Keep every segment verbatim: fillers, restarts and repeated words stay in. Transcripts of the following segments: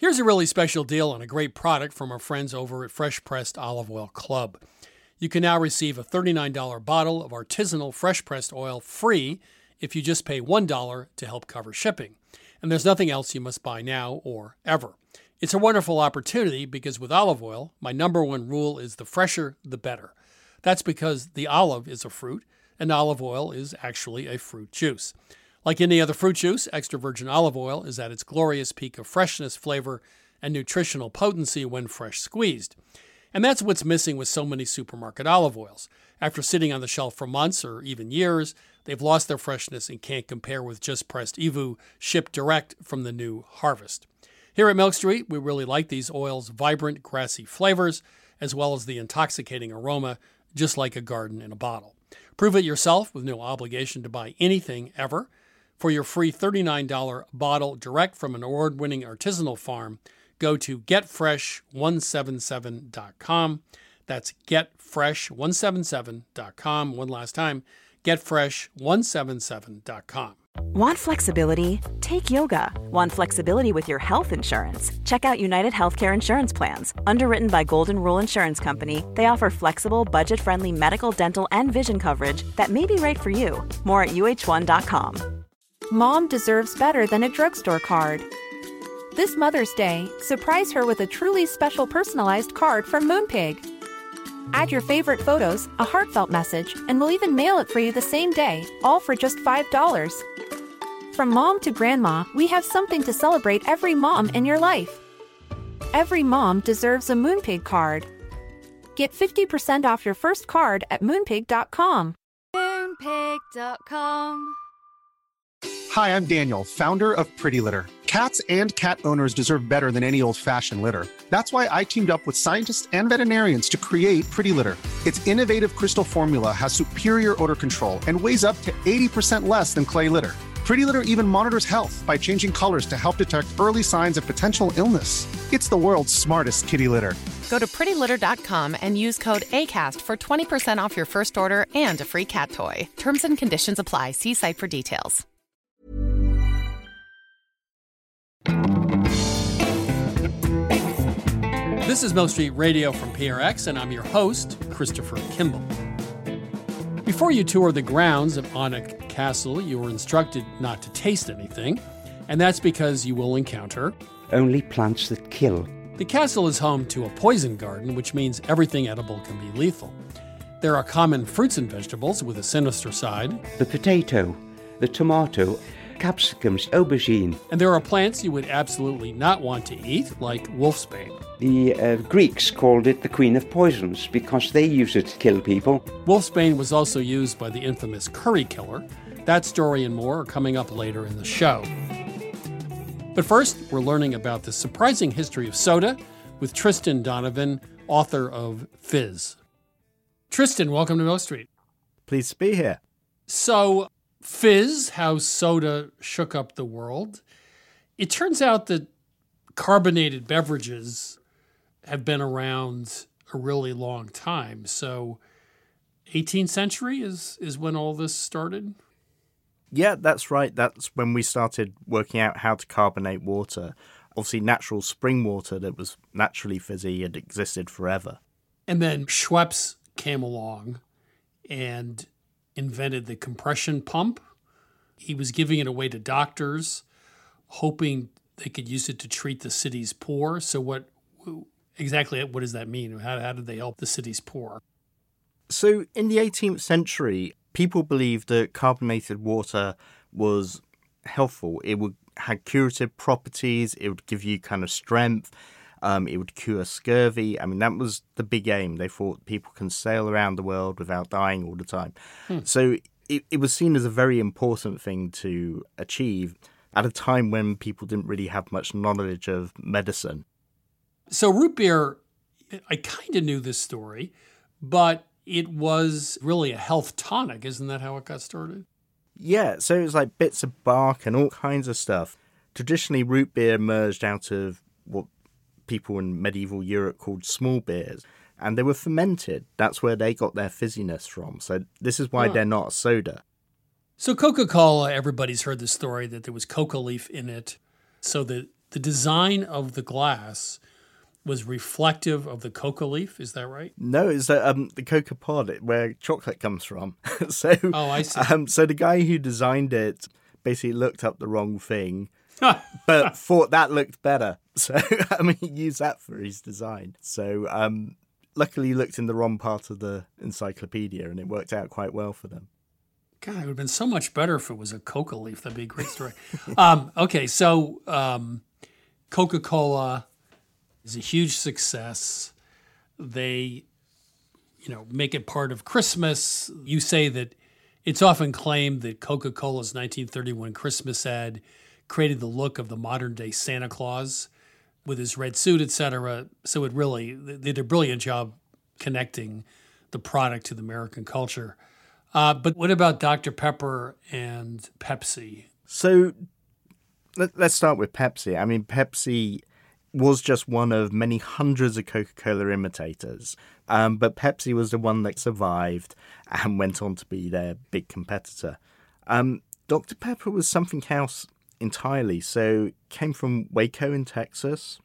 Here's a really special deal on a great product from our friends over at Fresh Pressed Olive Oil Club. You can now receive a thirty-nine dollars bottle of artisanal fresh-pressed oil free if you just pay one dollar to help cover shipping. And there's nothing else you must buy now or ever. It's a wonderful opportunity because with olive oil, my number one rule is the fresher, the better. That's because the olive is a fruit, and olive oil is actually a fruit juice. Like any other fruit juice, extra virgin olive oil is at its glorious peak of freshness, flavor, and nutritional potency when fresh squeezed. And that's what's missing with so many supermarket olive oils. After sitting on the shelf for months or even years, they've lost their freshness and can't compare with just pressed E V U shipped direct from the new harvest. Here at Milk Street, we really like these oils' vibrant, grassy flavors, as well as the intoxicating aroma, just like a garden in a bottle. Prove it yourself with no obligation to buy anything ever. For your free thirty-nine dollars bottle direct from an award-winning artisanal farm, go to get fresh one seventy-seven dot com. That's get fresh one seventy-seven dot com. One last time, get fresh one seventy-seven dot com. Want flexibility? Take yoga. Want flexibility with your health insurance? Check out United Healthcare Insurance Plans. Underwritten by Golden Rule Insurance Company, they offer flexible, budget-friendly medical, dental, and vision coverage that may be right for you. More at U H one dot com. Mom deserves better than a drugstore card. This Mother's Day, surprise her with a truly special personalized card from Moonpig. Add your favorite photos, a heartfelt message, and we'll even mail it for you the same day, all for just five dollars. From mom to grandma, we have something to celebrate every mom in your life. Every mom deserves a Moonpig card. Get fifty percent off your first card at moonpig dot com. moonpig dot com. Hi, I'm Daniel, founder of Pretty Litter. Cats and cat owners deserve better than any old-fashioned litter. That's why I teamed up with scientists and veterinarians to create Pretty Litter. Its innovative crystal formula has superior odor control and weighs up to eighty percent less than clay litter. Pretty Litter even monitors health by changing colors to help detect early signs of potential illness. It's the world's smartest kitty litter. Go to pretty litter dot com and use code ACAST for twenty percent off your first order and a free cat toy. Terms and conditions apply. See site for details. This is Milk Street Radio from P R X, and I'm your host, Christopher Kimball. Before you tour the grounds of Alnwick Castle, you were instructed not to taste anything, and that's because you will encounter only plants that kill. The castle is home to a poison garden, which means everything edible can be lethal. There are common fruits and vegetables with a sinister side. The potato, the tomato, capsicums, aubergine. And there are plants you would absolutely not want to eat, like wolfsbane. The uh, Greeks called it the queen of poisons because they use it to kill people. Wolfsbane was also used by the infamous curry killer. That story and more are coming up later in the show. But first, we're learning about the surprising history of soda with Tristan Donovan, author of Fizz. Tristan, welcome to Milk Street. Pleased to be here. So, Fizz, how soda shook up the world. It turns out that carbonated beverages have been around a really long time. So eighteenth century is, is when all this started? Yeah, that's right. That's when we started working out how to carbonate water. Obviously, natural spring water that was naturally fizzy had existed forever. And then Schweppes came along and invented the compression pump. He was giving it away to doctors, hoping they could use it to treat the city's poor. So what exactly what does that mean? How, how did they help the city's poor? So in the eighteenth century, people believed that carbonated water was helpful. It would had curative properties. It would give you kind of strength. Um, it would cure scurvy. I mean, that was the big aim. They thought people can sail around the world without dying all the time. Hmm. So it, it was seen as a very important thing to achieve at a time when people didn't really have much knowledge of medicine. So root beer, I kind of knew this story, but it was really a health tonic. Isn't that how it got started? Yeah, so it was like bits of bark and all kinds of stuff. Traditionally, root beer emerged out of what people in medieval Europe called small beers, and they were fermented. That's where they got their fizziness from. So this is why huh. they're not a soda. So Coca-Cola, everybody's heard the story that there was coca leaf in it so that the design of the glass was reflective of the coca leaf. Is that right? No, it's the, um, the coca pod where chocolate comes from. so, oh, I see. Um, so the guy who designed it basically looked up the wrong thing, but thought that looked better. So, I mean, he used that for his design. So, um, luckily he looked in the wrong part of the encyclopedia and it worked out quite well for them. God, it would have been so much better if it was a coca leaf. That'd be a great story. um, okay, so um, Coca-Cola is a huge success. They, you know, make it part of Christmas. You say that it's often claimed that Coca-Cola's nineteen thirty-one Christmas ad created the look of the modern-day Santa Claus with his red suit, et cetera. So it really, they did a brilliant job connecting the product to the American culture. Uh, but what about Doctor Pepper and Pepsi? So let, let's start with Pepsi. I mean, Pepsi was just one of many hundreds of Coca-Cola imitators. Um, but Pepsi was the one that survived and went on to be their big competitor. Um, Doctor Pepper was something else entirely. So it came from Waco in Texas,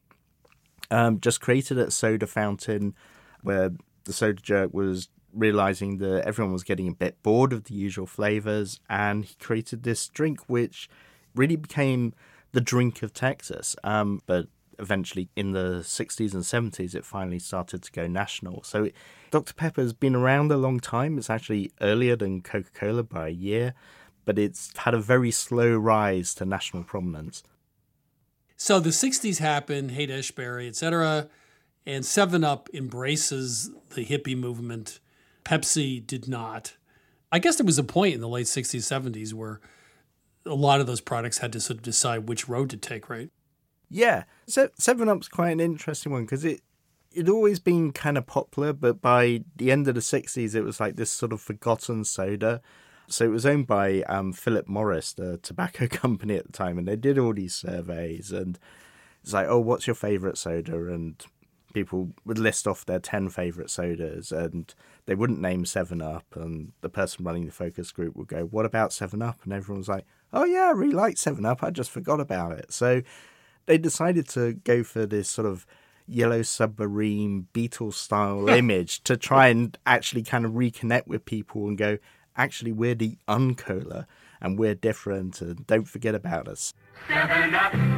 um, just created at a soda fountain where the soda jerk was realizing that everyone was getting a bit bored of the usual flavors, and he created this drink which really became the drink of Texas. Um, but eventually in the sixties and seventies, it finally started to go national. So it, Doctor Pepper has been around a long time. It's actually earlier than Coca-Cola by a year, but it's had a very slow rise to national prominence. So the sixties happened, Haight-Ashbury, et cetera, and seven up embraces the hippie movement. Pepsi did not. I guess there was a point in the late sixties, seventies where a lot of those products had to sort of decide which road to take, right? Yeah. So seven up's quite an interesting one because it it'd always been kind of popular, but by the end of the sixties, it was like this sort of forgotten soda. So it was owned by um, Philip Morris, the tobacco company at the time, and they did all these surveys, and it's like, oh, what's your favourite soda? And people would list off their ten favourite sodas, and they wouldn't name seven up, and the person running the focus group would go, what about seven up? And everyone was like, oh yeah, I really like seven up, I just forgot about it. So they decided to go for this sort of yellow submarine Beatles-style image to try and actually kind of reconnect with people and go, actually, we're the uncola, and we're different, and don't forget about us. Seven up, seven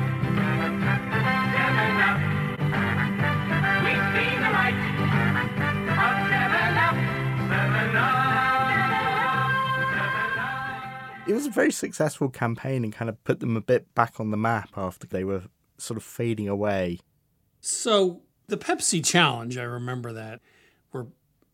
up, we've seen the light of seven up, seven up, seven up. It was a very successful campaign and kind of put them a bit back on the map after they were sort of fading away. So the Pepsi challenge, I remember that, where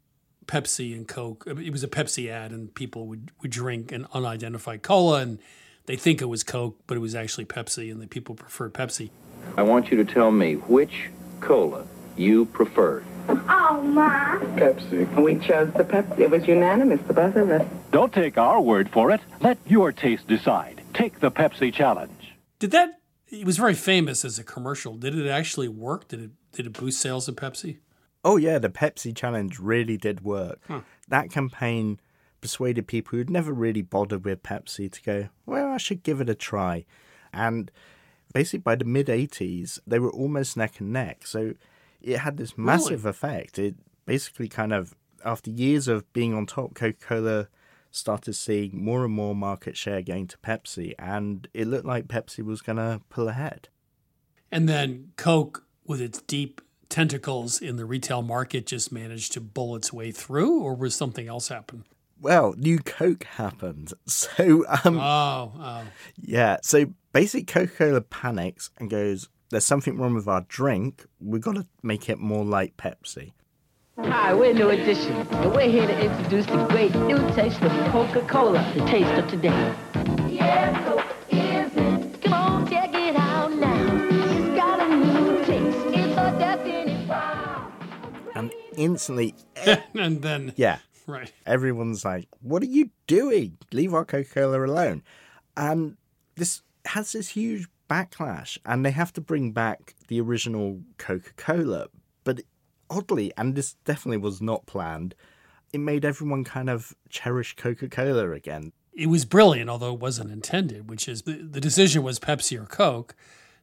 Pepsi and Coke, it was a Pepsi ad, and people would, would drink an unidentified cola, and they think it was Coke, but it was actually Pepsi, and the people preferred Pepsi. I want you to tell me which cola you preferred. Oh, Ma. Pepsi. We chose the Pepsi. It was unanimous, the both of us. Don't take our word for it. Let your taste decide. Take the Pepsi challenge. Did that, it was very famous as a commercial. Did it actually work? Did it, did it boost sales of Pepsi? Oh, yeah, the Pepsi challenge really did work. Huh. That campaign persuaded people who'd never really bothered with Pepsi to go, well, I should give it a try. And basically by the mid-eighties, they were almost neck and neck. So it had this massive really? effect. It basically kind of, after years of being on top, Coca-Cola started seeing more and more market share going to Pepsi. And it looked like Pepsi was going to pull ahead. And then Coke, with its deep tentacles in the retail market, just managed to bull its way through, or was something else happen? Well, New Coke happened. So, um, oh, oh. Yeah. So basically Coca-Cola panics and goes, there's something wrong with our drink. We've got to make it more like Pepsi. Hi, we're New Edition, and we're here to introduce the great new taste of Coca-Cola, the taste of today. Yeah, Coke is it. Come on, check it out now. It's got a new taste. It's a definite wow. And instantly... and then... Yeah. Right. Everyone's like, what are you doing? Leave our Coca-Cola alone. And this has this huge backlash, and they have to bring back the original Coca-Cola. But oddly, and this definitely was not planned, it made everyone kind of cherish Coca-Cola again. It was brilliant, although it wasn't intended, which is the, the decision was Pepsi or Coke.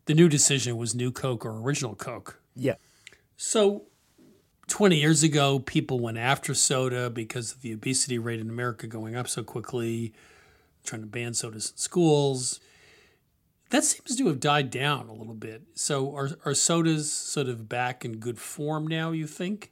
the new decision was New Coke or Original Coke. Yeah. So twenty years ago, people went after soda because of the obesity rate in America going up so quickly, trying to ban sodas in schools. That seems to have died down a little bit. So are, are sodas sort of back in good form now, you think?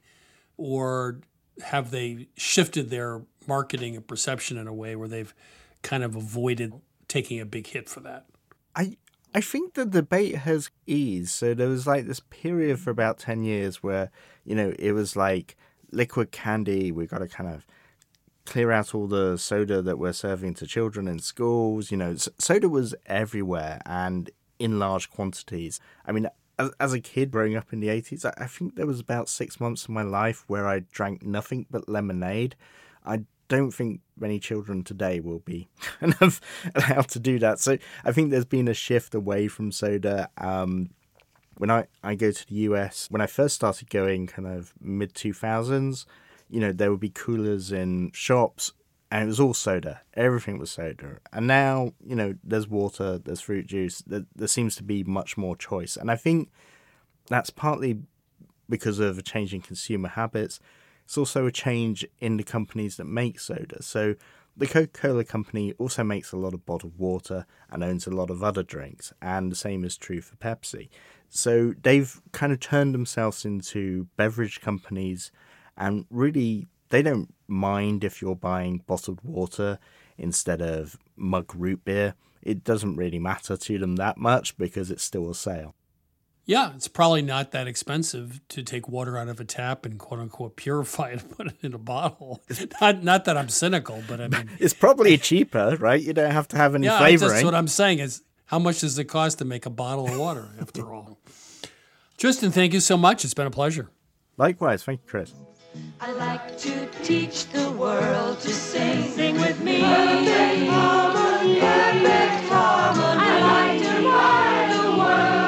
Or have they shifted their marketing and perception in a way where they've kind of avoided taking a big hit for that? I I think the debate has eased. So there was like this period for about ten years where, you know, it was like liquid candy. We've got to kind of clear out all the soda that we're serving to children in schools. You know, soda was everywhere and in large quantities. I mean, as, as a kid growing up in the eighties, I, I think there was about six months of my life where I drank nothing but lemonade. I don't think many children today will be kind of allowed to do that. So I think there's been a shift away from soda. Um, when I, I go to the U S, when I first started going kind of mid two thousands, you know, there would be coolers in shops and it was all soda. Everything was soda. And now, you know, there's water, there's fruit juice. There, there seems to be much more choice. And I think that's partly because of a change in consumer habits. It's also a change in the companies that make soda. So the Coca-Cola company also makes a lot of bottled water and owns a lot of other drinks. And the same is true for Pepsi. So they've kind of turned themselves into beverage companies, and really they don't mind if you're buying bottled water instead of mug root beer. It doesn't really matter to them that much because it's still a sale. Yeah, it's probably not that expensive to take water out of a tap and quote unquote purify it and put it in a bottle. Not not that I'm cynical, but I mean it's probably cheaper, right? You don't have to have any yeah, flavoring. That's what I'm saying is how much does it cost to make a bottle of water after all? Tristan, thank you so much. It's been a pleasure. Likewise, thank you, Chris. I like to teach the world to sing. Sing with me. Perfect harmony. Perfect harmony. I like to buy the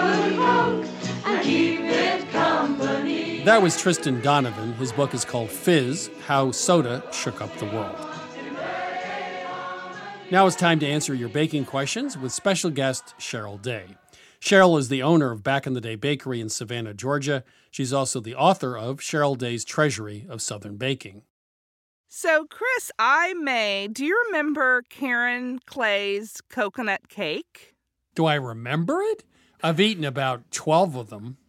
world with Coke and keep it company. That was Tristan Donovan. His book is called Fizz, How Soda Shook Up the World. Now it's time to answer your baking questions with special guest Cheryl Day. Cheryl is the owner of Back in the Day Bakery in Savannah, Georgia. She's also the author of Cheryl Day's Treasury of Southern Baking. So, Chris, I made, do you remember Karen Clay's coconut cake? Do I remember it? I've eaten about twelve of them.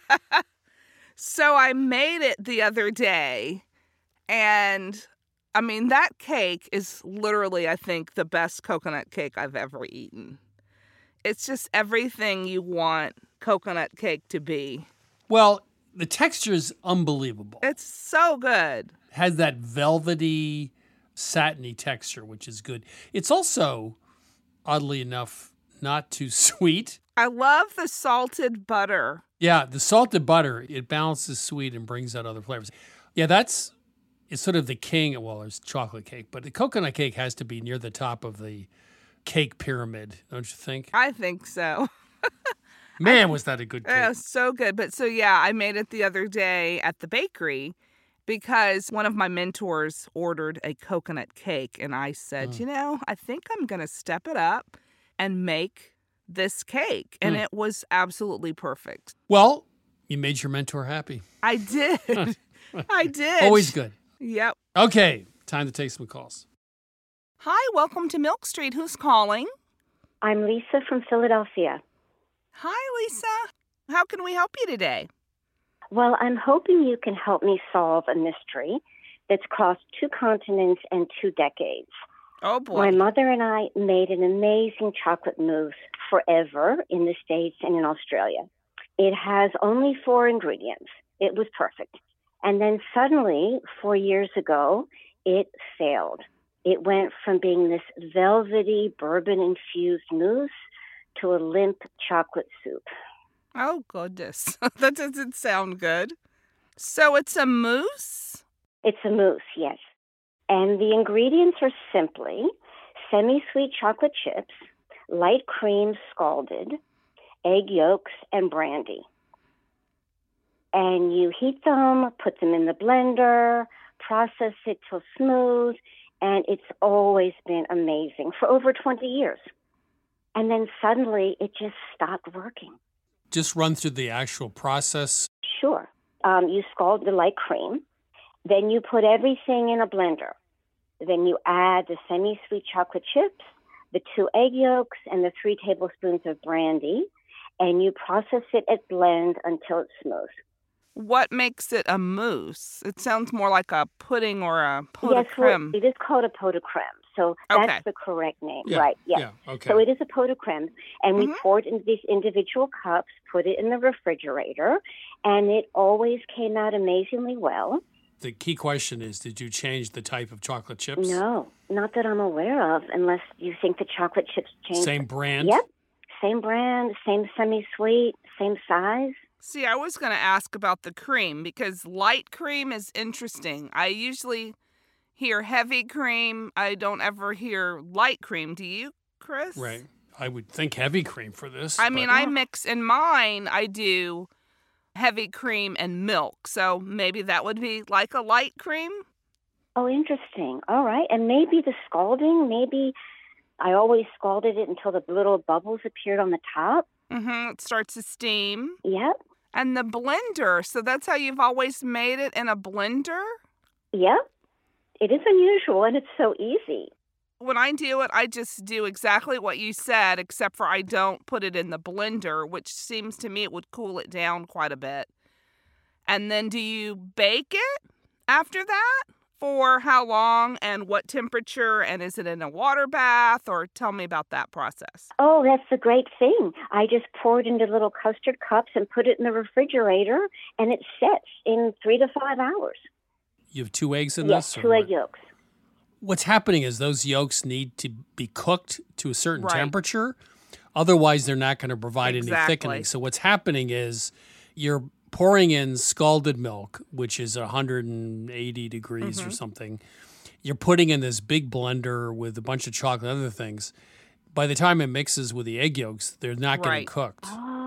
So I made it the other day, and I mean, that cake is literally, I think, the best coconut cake I've ever eaten. It's just everything you want coconut cake to be. Well, the texture is unbelievable. It's so good. It has that velvety, satiny texture, which is good. It's also, oddly enough, not too sweet. I love the salted butter. Yeah, the salted butter, it balances sweet and brings out other flavors. Yeah, that's, it's sort of the king. Well, there's chocolate cake, but the coconut cake has to be near the top of the cake pyramid, don't you think? I think so. Man, was that a good cake. Yeah, so good. But so, yeah, I made it the other day at the bakery because one of my mentors ordered a coconut cake. And I said, mm. you know, I think I'm going to step it up and make this cake. And mm. it was absolutely perfect. Well, you made your mentor happy. I did. I did. Always good. Yep. Okay, time to take some calls. Hi, welcome to Milk Street. Who's calling? I'm Lisa from Philadelphia. Hi, Lisa. How can we help you today? Well, I'm hoping you can help me solve a mystery that's crossed two continents and two decades. Oh, boy. My mother and I made an amazing chocolate mousse forever in the States and in Australia. It has only four ingredients. It was perfect. And then suddenly, four years ago, it failed. It went from being this velvety, bourbon-infused mousse to a limp chocolate soup. Oh, goodness. That doesn't sound good. So it's a mousse? It's a mousse, yes. And the ingredients are simply semi-sweet chocolate chips, light cream scalded, egg yolks, and brandy. And you heat them, put them in the blender, process it till smooth, and it's always been amazing for over twenty years. And then suddenly it just stopped working. just run through the actual process? Sure. Um, you scald the light cream. Then you put everything in a blender. Then you add the semi-sweet chocolate chips, the two egg yolks, and the three tablespoons of brandy, and you process it at blend until it's smooth. What makes it a mousse? It sounds more like a pudding or a pot de Yes, creme. well, it is called a pot de creme, so that's Okay. the correct name, Yeah, right? Yes. yeah, okay. So it is a pot de creme, and we Mhm. pour it into these individual cups, put it in the refrigerator, and it always came out amazingly well. The key question is, did you change the type of chocolate chips? No, not that I'm aware of, unless you think the chocolate chips changed. Same brand? Yep, same brand, same semi-sweet, same size. See, I was going to ask about the cream because light cream is interesting. I usually hear heavy cream. I don't ever hear light cream. Do you, Chris? Right. I would think heavy cream for this. I but- mean, I mix in mine, I do heavy cream and milk. So maybe that would be like a light cream. Oh, interesting. All right. And maybe the scalding, maybe I always scalded it until the little bubbles appeared on the top. Mm-hmm. It starts to steam. Yep. And the blender. So that's how you've always made it in a blender? Yep. It is unusual and it's so easy. When I do it, I just do exactly what you said, except for I don't put it in the blender, which seems to me it would cool it down quite a bit. And then do you bake it after that? For how long and what temperature? And is it in a water bath? Or tell me about that process. Oh, that's a great thing. I just pour it into little custard cups and put it in the refrigerator, and it sets in three to five hours. You have two eggs in Yes, this? or two egg what? yolks. What's happening is those yolks need to be cooked to a certain Right. temperature. Otherwise, they're not going to provide any Exactly. thickening. So what's happening is you're pouring in scalded milk, which is one hundred eighty degrees or Mhm. something. You're putting in this big blender with a bunch of chocolate and other things. By the time it mixes with the egg yolks, they're not getting Right. cooked.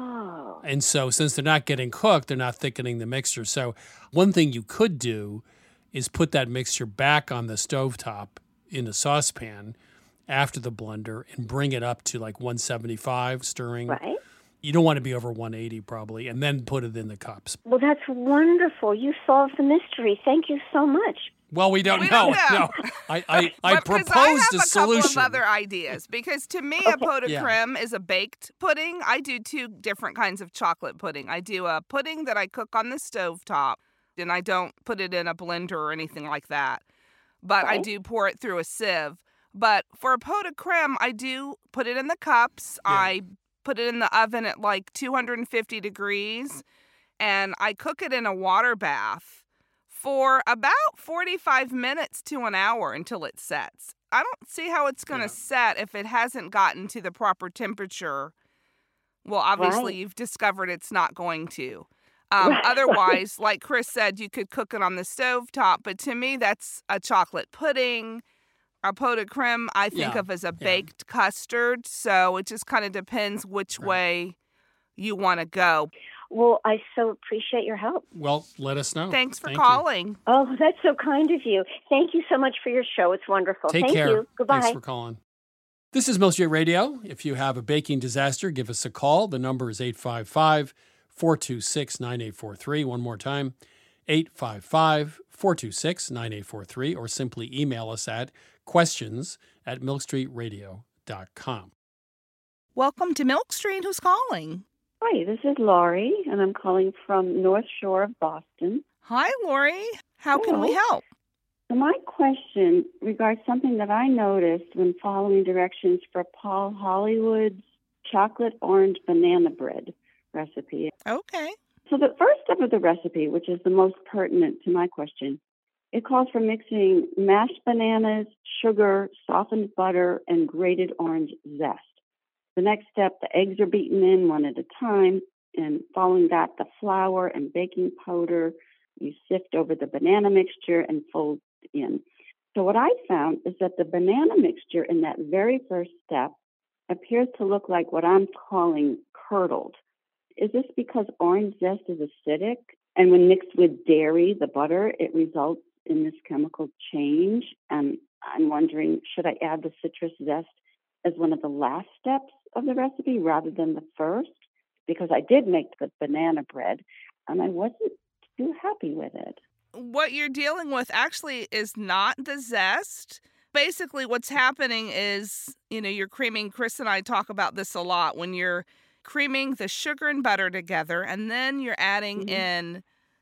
Oh. And so since they're not getting cooked, they're not thickening the mixture. So one thing you could do is put that mixture back on the stovetop in a saucepan after the blender and bring it up to like one seventy-five stirring. Right. You don't want to be over one eighty probably, and then put it in the cups. Well, that's wonderful. You solved the mystery. Thank you so much. Well, we don't We know. don't know. No, I, I, I But 'cause proposed I have a a couple solution. of other ideas because to me, a pot de Yeah. creme is a baked pudding. I do two different kinds of chocolate pudding. I do a pudding that I cook on the stovetop, and I don't put it in a blender or anything like that. But I Okay. do pour it through a sieve. But for a pot de creme, I do put it in the cups. Yeah. I put it in the oven at like two hundred fifty degrees, and I cook it in a water bath for about forty-five minutes to an hour until it sets. I don't see how it's going to Yeah. set if it hasn't gotten to the proper temperature. Well, obviously, Right. you've discovered it's not going to. Um, Right. Otherwise, like Chris said, you could cook it on the stovetop. But to me, that's a chocolate pudding. A pot de creme, I think Yeah, of as a yeah. baked custard. So it just kind of depends which Right. way you want to go. Well, I so appreciate your help. Well, let us know. Thanks for Thank you. calling. Oh, that's so kind of you. Thank you so much for your show. It's wonderful. Take Thank care. you. Goodbye. Thanks for calling. This is Milk Street Radio. If you have a baking disaster, give us a call. The number is eight five five, four two six, nine eight four three. One more time, eight five five, four two six, nine eight four three, or simply email us at questions at milk street radio dot com. Welcome to Milk Street. Who's calling? Hi, this is Laurie, and I'm calling from North Shore of Boston. Hi, Lori. How can we Hello. help? So my question regards something that I noticed when following directions for Paul Hollywood's chocolate orange banana bread recipe. Okay. So the first step of the recipe, which is the most pertinent to my question, it calls for mixing mashed bananas, sugar, softened butter, and grated orange zest. The next step, the eggs are beaten in one at a time, and following that, the flour and baking powder, you sift over the banana mixture and fold in. So what I found is that the banana mixture in that very first step appears to look like what I'm calling curdled. Is this because orange zest is acidic? And when mixed with dairy, the butter, it results in this chemical change? And I'm wondering, should I add the citrus zest as one of the last steps of the recipe rather than the first? because I did make the banana bread and I wasn't too happy with it. What you're dealing with actually is not the zest. Basically, what's happening is, you know, you're creaming. Chris and I talk about this a lot. When you're creaming the sugar and butter together, and then you're adding mm-hmm. in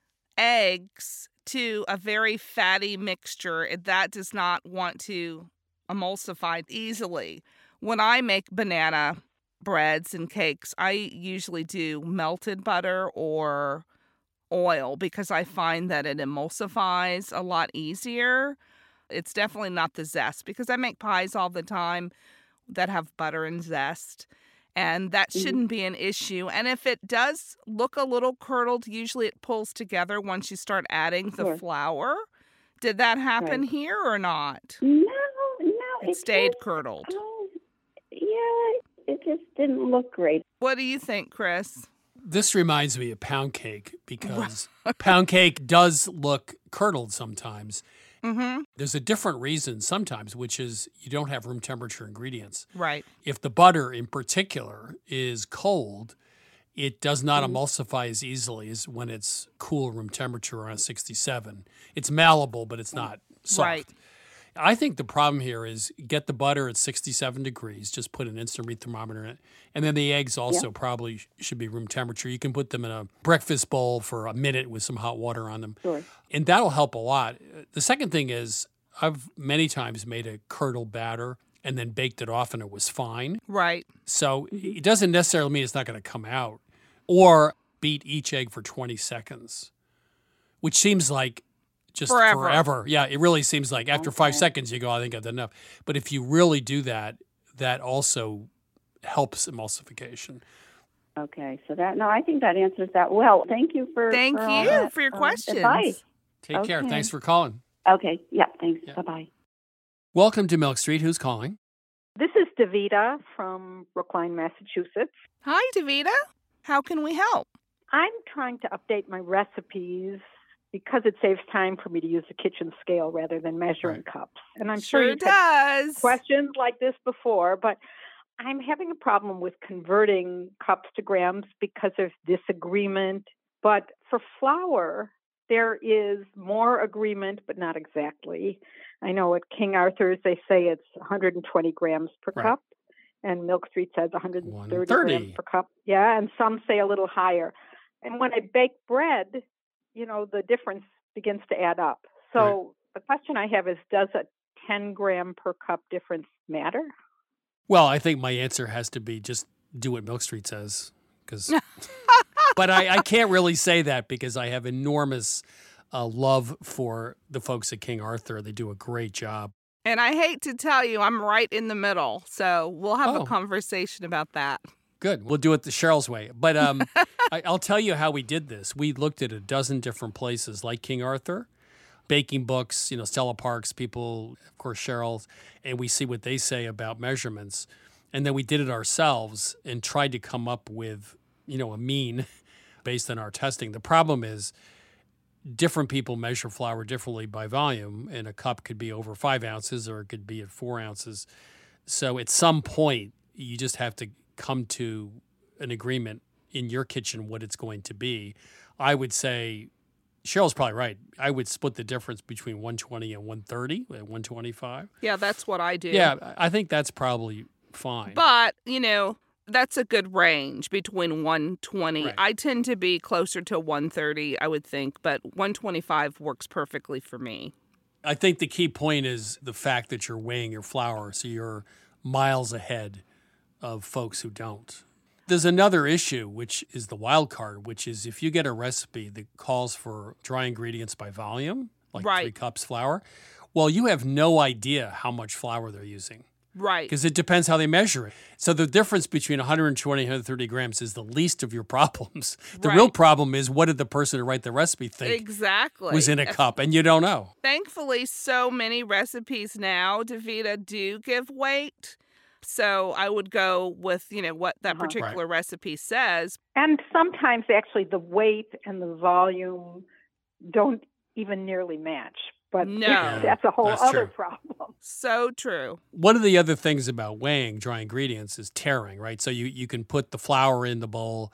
eggs to a very fatty mixture, that does not want to emulsify easily. When I make banana breads and cakes, I usually do melted butter or oil because I find that it emulsifies a lot easier. It's definitely not the zest because I make pies all the time that have butter and zest, and that shouldn't be an issue. And if it does look a little curdled, usually it pulls together once you start adding the Sure. flour. Did that happen Right. here or not? No, no. It stayed curdled. Oh, yeah, it just didn't look great. What do you think, Chris? This reminds me of pound cake because pound cake does look curdled sometimes. Mm-hmm. There's a different reason sometimes, which is you don't have room temperature ingredients. Right. If the butter in particular is cold, it does not Mm-hmm. emulsify as easily as when it's cool room temperature around sixty-seven. It's malleable, but it's not soft. Right. I think the problem here is get the butter at sixty-seven degrees, just put an instant read thermometer in it. And then the eggs also Yeah. probably sh- should be room temperature. You can put them in a breakfast bowl for a minute with some hot water on them. Sure. And that'll help a lot. The second thing is I've many times made a curdled batter and then baked it off and it was fine. Right. So it doesn't necessarily mean it's not going to come out. Or beat each egg for twenty seconds, which seems like just Forever. forever. Yeah, it really seems like after five Okay. seconds you go, I think I've done enough. But if you really do that, that also helps emulsification. Okay, so that, no, I think that answers that well. Thank you for Thank for all you that, for your uh, questions. advice. Take care. Okay. Thanks for calling. Okay, yeah, thanks. Yeah. Bye-bye. Welcome to Milk Street. Who's calling? This is Davita from Brookline, Massachusetts. Hi, Davita. How can we help? I'm trying to update my recipes because it saves time for me to use the kitchen scale rather than measuring cups. And I'm sure, Sure you've had does. questions like this before, but I'm having a problem with converting cups to grams because there's disagreement. But for flour, there is more agreement, but not exactly. I know at King Arthur's, they say it's one hundred twenty grams per Right. cup, and Milk Street says one hundred thirty one hundred thirty. grams per cup. Yeah, and some say a little higher. And when I bake bread, you know, the difference begins to add up. So the question I have is, does a ten gram per cup difference matter? Well, I think my answer has to be just do what Milk Street says. 'Cause, but I, I can't really say that because I have enormous uh, love for the folks at King Arthur. They do a great job. And I hate to tell you, I'm right in the middle. So we'll have Oh. a conversation about that. Good. We'll do it the Cheryl's way. But um, I, I'll tell you how we did this. We looked at a dozen different places like King Arthur, baking books, you know, Stella Parks, people, of course, Cheryl's, and we see what they say about measurements. And then we did it ourselves and tried to come up with, you know, a mean based on our testing. The problem is different people measure flour differently by volume, and a cup could be over five ounces or it could be at four ounces. So at some point, you just have to come to an agreement in your kitchen what it's going to be. I would say, Cheryl's probably right. I would split the difference between one twenty and one thirty, at one twenty-five. Yeah, that's what I do. Yeah, I think that's probably fine. But, you know, that's a good range between one twenty. Right. I tend to be closer to one thirty, I would think, but one twenty-five works perfectly for me. I think the key point is the fact that you're weighing your flour, so you're miles ahead of folks who don't. There's another issue, which is the wild card, which is if you get a recipe that calls for dry ingredients by volume, like Right. three cups flour, well, you have no idea how much flour they're using. Right. Because it depends how they measure it. So the difference between one hundred twenty and one hundred thirty grams is the least of your problems. The real Right. problem is what did the person who write the recipe think Exactly. was in a That's- cup, and you don't know. Thankfully, so many recipes now, Davita, do give weight. So I would go with, you know, what that Uh-huh. particular recipe says. And sometimes actually the weight and the volume don't even nearly match. But No. that's a whole That's other true. problem. So true. One of the other things about weighing dry ingredients is tearing, right? So you, you can put the flour in the bowl,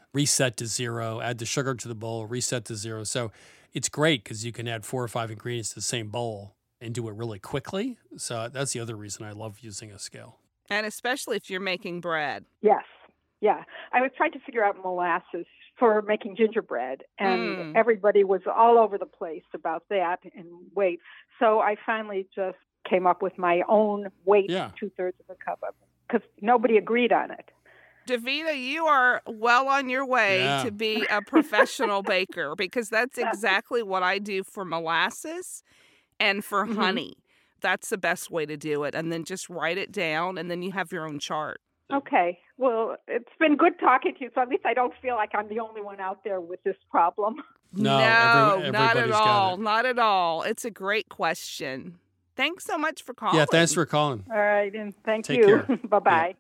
reset to zero, add the sugar to the bowl, reset to zero. So it's great because you can add four or five ingredients to the same bowl and do it really quickly. So that's the other reason I love using a scale. And especially if you're making bread. Yes. Yeah. I was trying to figure out molasses for making gingerbread, and Mm. everybody was all over the place about that and weight. So I finally just came up with my own weight, Yeah. two-thirds of a cup of it, because nobody agreed on it. Davida, you are well on your way Yeah. to be a professional baker, because that's exactly what I do for molasses and for Mhm. honey. That's the best way to do it. And then just write it down, and then you have your own chart. Okay. Well, it's been good talking to you, so at least I don't feel like I'm the only one out there with this problem. No, no every- not at everybody's got all. it. Not at all. It's a great question. Thanks so much for calling. Yeah, thanks for calling. All right, and thank Take you. care. Bye-bye.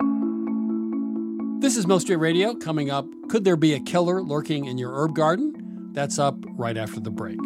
This is Milk Street Radio. Coming up, could there be a killer lurking in your herb garden? That's up right after the break.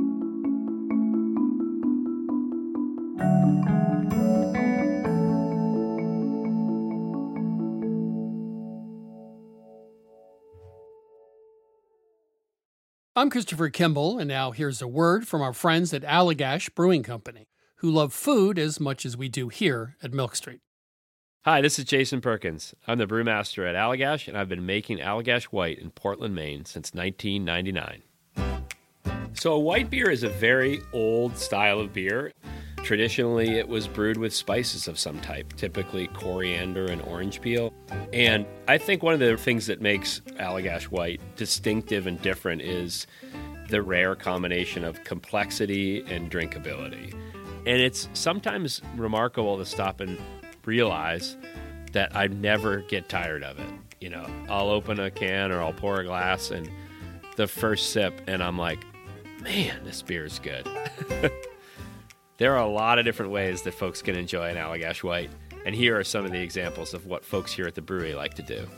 I'm Christopher Kimball, and now here's a word from our friends at Allagash Brewing Company, who love food as much as we do here at Milk Street. Hi, this is Jason Perkins. I'm the brewmaster at Allagash, and I've been making Allagash White in Portland, Maine since nineteen ninety-nine. So a white beer is a very old style of beer. Traditionally, it was brewed with spices of some type, typically coriander and orange peel. And I think one of the things that makes Allagash White distinctive and different is the rare combination of complexity and drinkability. And it's sometimes remarkable to stop and realize that I never get tired of it. You know, I'll open a can or I'll pour a glass, and the first sip, and I'm like, man, this beer is good. There are a lot of different ways that folks can enjoy an Allagash White, and here are some of the examples of what folks here at the brewery like to do.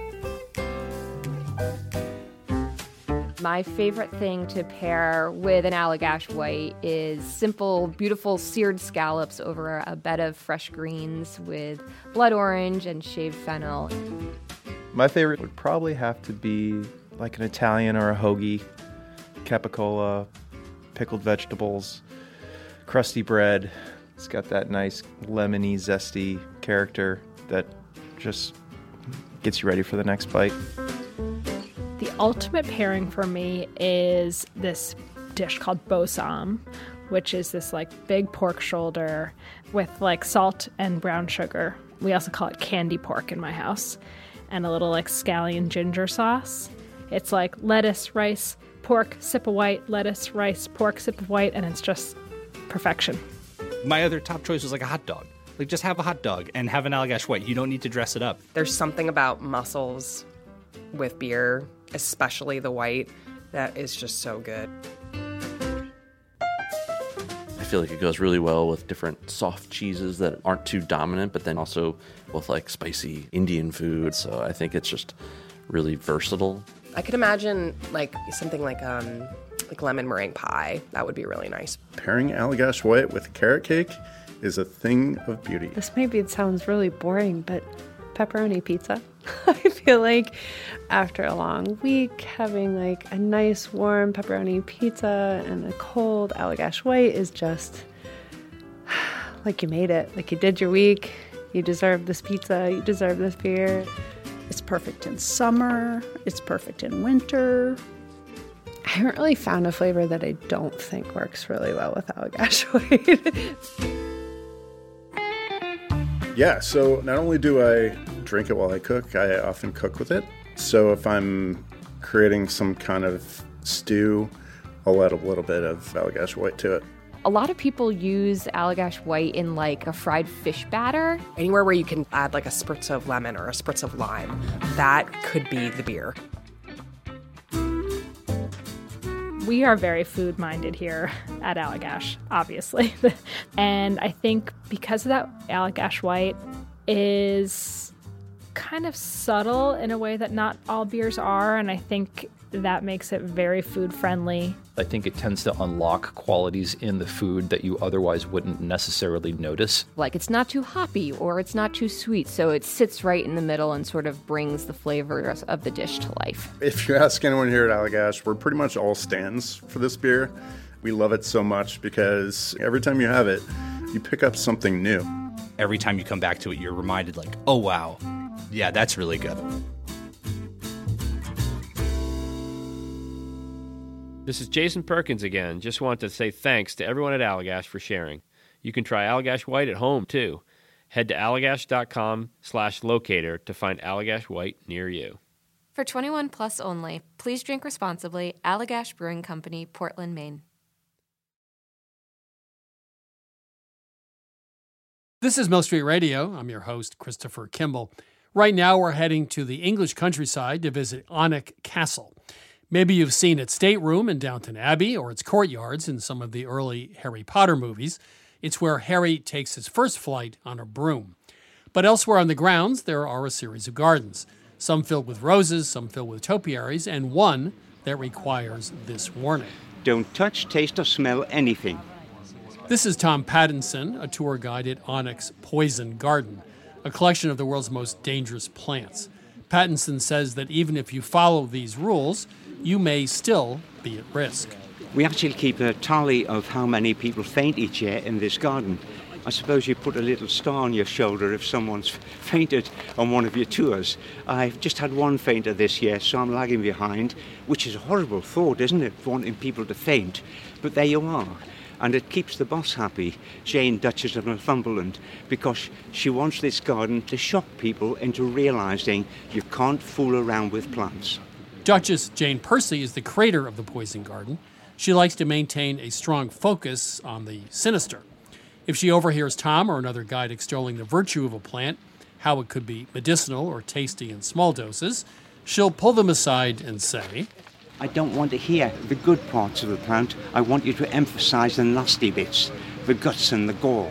My favorite thing to pair with an Allagash White is simple, beautiful seared scallops over a bed of fresh greens with blood orange and shaved fennel. My favorite would probably have to be like an Italian or a hoagie, capicola, pickled vegetables, crusty bread. It's got that nice lemony, zesty character that just gets you ready for the next bite. The ultimate pairing for me is this dish called bosom, which is this like big pork shoulder with like salt and brown sugar. We also call it candy pork in my house, and a little like scallion ginger sauce. It's like lettuce, rice, pork, sip of white, lettuce, rice, pork, sip of white, and it's just perfection. My other top choice was like a hot dog. Like, just have a hot dog and have an Allagash White. You don't need to dress it up. There's something about mussels with beer, especially the white, that is just so good. I feel like it goes really well with different soft cheeses that aren't too dominant, but then also with like spicy Indian food. So I think it's just really versatile. I could imagine like something like um like lemon meringue pie. That would be really nice. Pairing Allagash White with carrot cake is a thing of beauty. This maybe it sounds really boring, but pepperoni pizza. I feel like after a long week, having like a nice warm pepperoni pizza and a cold Allagash White is just like you made it. Like you did your week. You deserve this pizza. You deserve this beer. It's perfect in summer. It's perfect in winter. I haven't really found a flavor that I don't think works really well with Allagash White. Yeah, so not only do I drink it while I cook, I often cook with it. So if I'm creating some kind of stew, I'll add a little bit of Allagash White to it. A lot of people use Allagash White in like a fried fish batter. Anywhere where you can add like a spritz of lemon or a spritz of lime, that could be the beer. We are very food-minded here at Allagash, obviously. And I think because of that, Allagash White is kind of subtle in a way that not all beers are. And I think that makes it very food friendly. I think it tends to unlock qualities in the food that you otherwise wouldn't necessarily notice. Like it's not too hoppy or it's not too sweet, so it sits right in the middle and sort of brings the flavors of the dish to life. If you ask anyone here at Allagash, we're pretty much all stands for this beer. We love it so much because every time you have it, you pick up something new. Every time you come back to it, you're reminded like, oh, wow, yeah, that's really good. This is Jason Perkins again. Just want to say thanks to everyone at Allagash for sharing. You can try Allagash White at home, too. Head to allagash.com slash locator to find Allagash White near you. For twenty-one plus only, please drink responsibly. Allagash Brewing Company, Portland, Maine. This is Mill Street Radio. I'm your host, Christopher Kimball. Right now, we're heading to the English countryside to visit Alnwick Castle. Maybe you've seen its stateroom in Downton Abbey or its courtyards in some of the early Harry Potter movies. It's where Harry takes his first flight on a broom. But elsewhere on the grounds, there are a series of gardens, some filled with roses, some filled with topiaries, and one that requires this warning. Don't touch, taste, or smell anything. This is Tom Pattinson, a tour guide at Alnwick's Poison Garden, a collection of the world's most dangerous plants. Pattinson says that even if you follow these rules, you may still be at risk. We actually keep a tally of how many people faint each year in this garden. I suppose you put a little star on your shoulder if someone's fainted on one of your tours. I've just had one fainter this year, so I'm lagging behind, which is a horrible thought, isn't it, wanting people to faint? But there you are. And it keeps the boss happy, Jane, Duchess of Northumberland, because she wants this garden to shock people into realising you can't fool around with plants. Duchess Jane Percy is the creator of the Poison Garden. She likes to maintain a strong focus on the sinister. If she overhears Tom or another guide extolling the virtue of a plant, how it could be medicinal or tasty in small doses, she'll pull them aside and say, I don't want to hear the good parts of the plant. I want you to emphasize the nasty bits, the guts and the gall.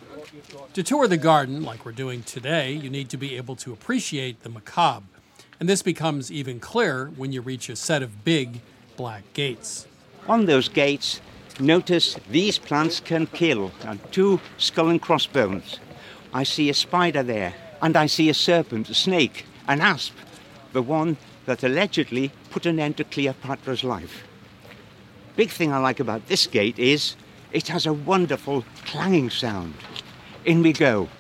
To tour the garden, like we're doing today, you need to be able to appreciate the macabre. And this becomes even clearer when you reach a set of big black gates. On those gates, notice these plants can kill, and two skull and crossbones. I see a spider there, and I see a serpent, a snake, an asp, the one that allegedly put an end to Cleopatra's life. Big thing I like about this gate is it has a wonderful clanging sound. In we go.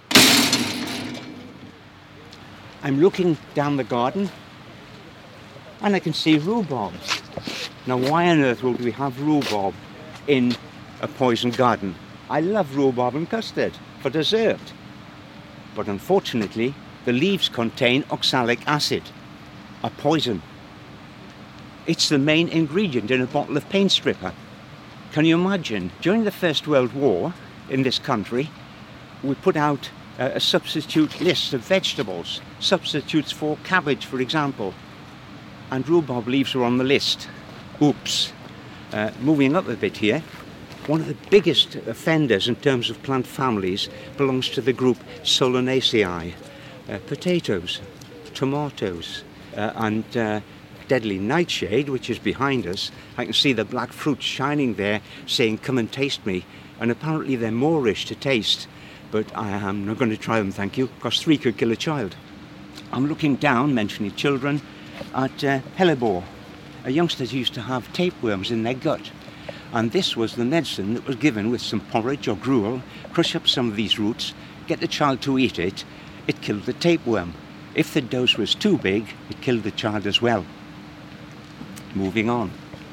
I'm looking down the garden and I can see rhubarbs. Now why on earth would we have rhubarb in a poison garden? I love rhubarb and custard for dessert. But unfortunately, the leaves contain oxalic acid, a poison. It's the main ingredient in a bottle of paint stripper. Can you imagine? During the First World War in this country, we put out a, a substitute list of vegetables, substitutes for cabbage, for example, and rhubarb leaves were on the list. Oops. Uh, moving up a bit here, one of the biggest offenders in terms of plant families belongs to the group Solanaceae. Uh, potatoes, tomatoes, uh, and uh, deadly nightshade, which is behind us. I can see the black fruit shining there, saying, come and taste me. And apparently they're Moorish to taste, but I am not going to try them, thank you, because three could kill a child. I'm looking down, mentioning children, at uh, hellebore. Uh, youngsters used to have tapeworms in their gut. And this was the medicine that was given with some porridge or gruel, crush up some of these roots, get the child to eat it. It killed the tapeworm. If the dose was too big, it killed the child as well. Moving on.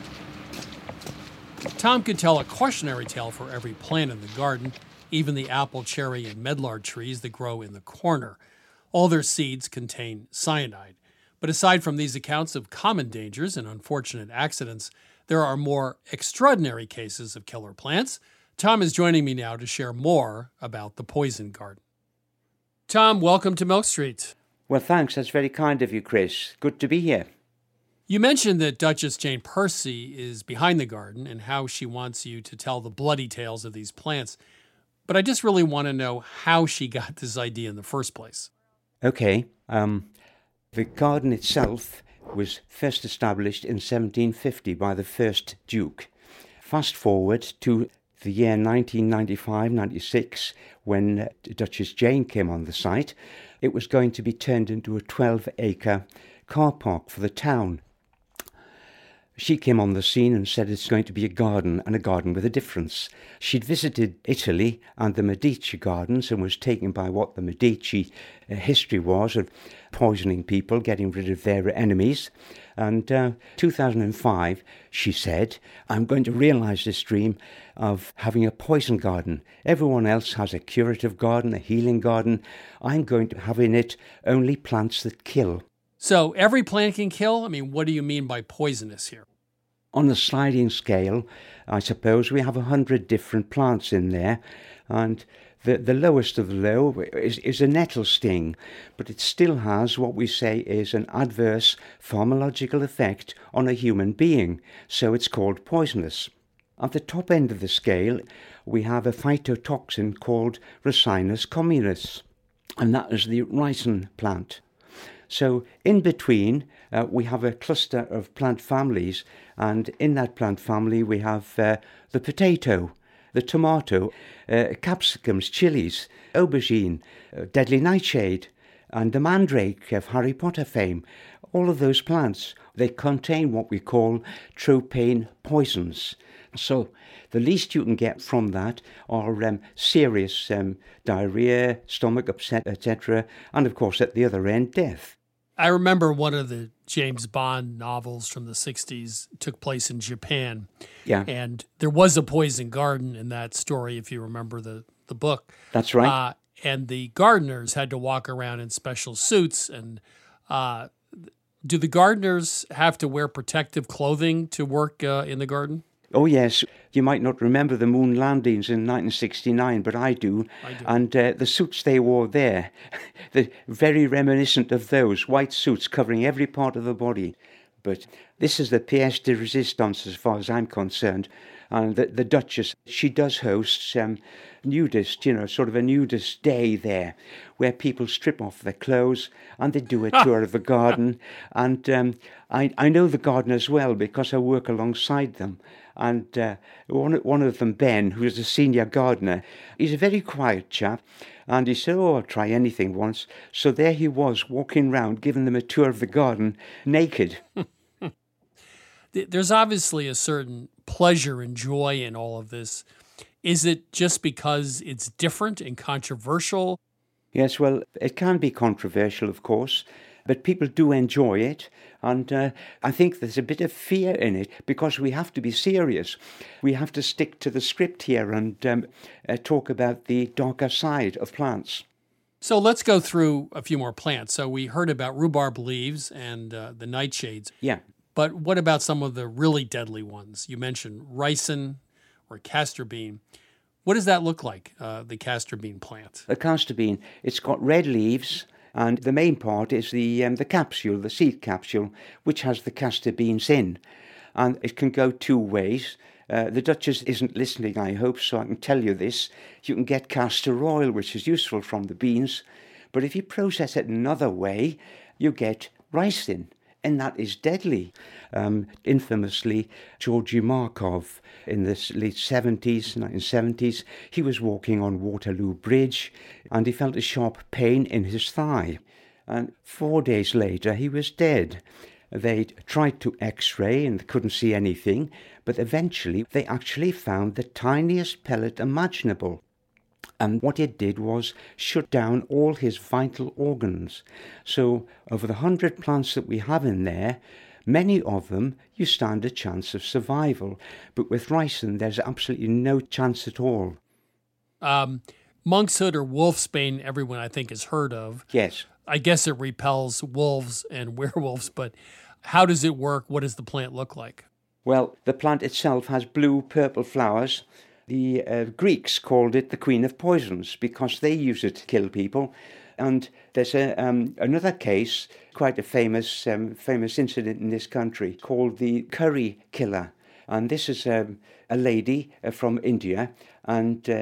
Tom could tell a cautionary tale for every plant in the garden, even the apple, cherry, and medlar trees that grow in the corner. All their seeds contain cyanide. But aside from these accounts of common dangers and unfortunate accidents, there are more extraordinary cases of killer plants. Tom is joining me now to share more about the Poison Garden. Tom, welcome to Milk Street. Well, thanks. That's very kind of you, Chris. Good to be here. You mentioned that Duchess Jane Percy is behind the garden and how she wants you to tell the bloody tales of these plants. But I just really want to know how she got this idea in the first place. Okay. Um, the garden itself was first established in seventeen fifty by the first Duke. Fast forward to the year nineteen ninety-five ninety-six, when Duchess Jane came on the site, it was going to be turned into a twelve acre car park for the town. She came on the scene and said it's going to be a garden, and a garden with a difference. She'd visited Italy and the Medici gardens and was taken by what the Medici uh, history was of poisoning people, getting rid of their enemies. And uh, two thousand five, she said, I'm going to realise this dream of having a poison garden. Everyone else has a curative garden, a healing garden. I'm going to have in it only plants that kill. So every plant can kill? I mean, what do you mean by poisonous here? On a sliding scale, I suppose we have a hundred different plants in there, and the, the lowest of the low is, is a nettle sting, but it still has what we say is an adverse pharmacological effect on a human being, so it's called poisonous. At the top end of the scale, we have a phytotoxin called Ricinus communis, and that is the ricin plant. So in between, uh, we have a cluster of plant families, and in that plant family we have uh, the potato, the tomato, uh, capsicums, chilies, aubergine, uh, deadly nightshade, and the mandrake of Harry Potter fame. All of those plants, they contain what we call tropane poisons. So the least you can get from that are um, serious um, diarrhea, stomach upset, et cetera, and of course at the other end, death. I remember one of the James Bond novels from the sixties took place in Japan. Yeah. And there was a poison garden in that story, if you remember the, the book. That's right. Uh, and the gardeners had to walk around in special suits. And uh, do the gardeners have to wear protective clothing to work uh, in the garden? Oh, yes. You might not remember the moon landings in nineteen sixty-nine, but I do. I do. And uh, the suits they wore there, they're very reminiscent of those, white suits covering every part of the body. But this is the pièce de résistance as far as I'm concerned. And the, the Duchess, she does host um, nudist, you know, sort of a nudist day there, where people strip off their clothes and they do a tour of the garden. And um, I, I know the gardeners well because I work alongside them. And uh, one, one of them, Ben, who's a senior gardener, he's a very quiet chap. And he said, oh, I'll try anything once. So there he was, walking round, giving them a tour of the garden, naked. There's obviously a certain pleasure and joy in all of this. Is it just because it's different and controversial? Yes, well, it can be controversial, of course, but people do enjoy it. And uh, I think there's a bit of fear in it because we have to be serious. We have to stick to the script here and um, uh, talk about the darker side of plants. So let's go through a few more plants. So we heard about rhubarb leaves and uh, the nightshades. Yeah. But what about some of the really deadly ones? You mentioned ricin or castor bean. What does that look like, uh, the castor bean plant? The castor bean, it's got red leaves, and the main part is the um, the capsule, the seed capsule, which has the castor beans in. And it can go two ways. Uh, the Duchess isn't listening, I hope, so I can tell you this. You can get castor oil, which is useful from the beans. But if you process it another way, you get ricin. And that is deadly. Um, infamously, Georgy Markov, in the late seventies, nineteen seventies, he was walking on Waterloo Bridge and he felt a sharp pain in his thigh. And four days later, he was dead. They tried to x-ray and couldn't see anything, but eventually they actually found the tiniest pellet imaginable. And what it did was shut down all his vital organs. So over the hundred plants that we have in there, many of them you stand a chance of survival. But with ricin, there's absolutely no chance at all. Um, monkshood or wolfsbane, everyone I think has heard of. Yes. I guess it repels wolves and werewolves, but how does it work? What does the plant look like? Well, the plant itself has blue purple flowers. The uh, Greeks called it the Queen of Poisons because they use it to kill people. And there's a, um, another case, quite a famous um, famous incident in this country, called the curry killer. And this is um, a lady uh, from India, and uh,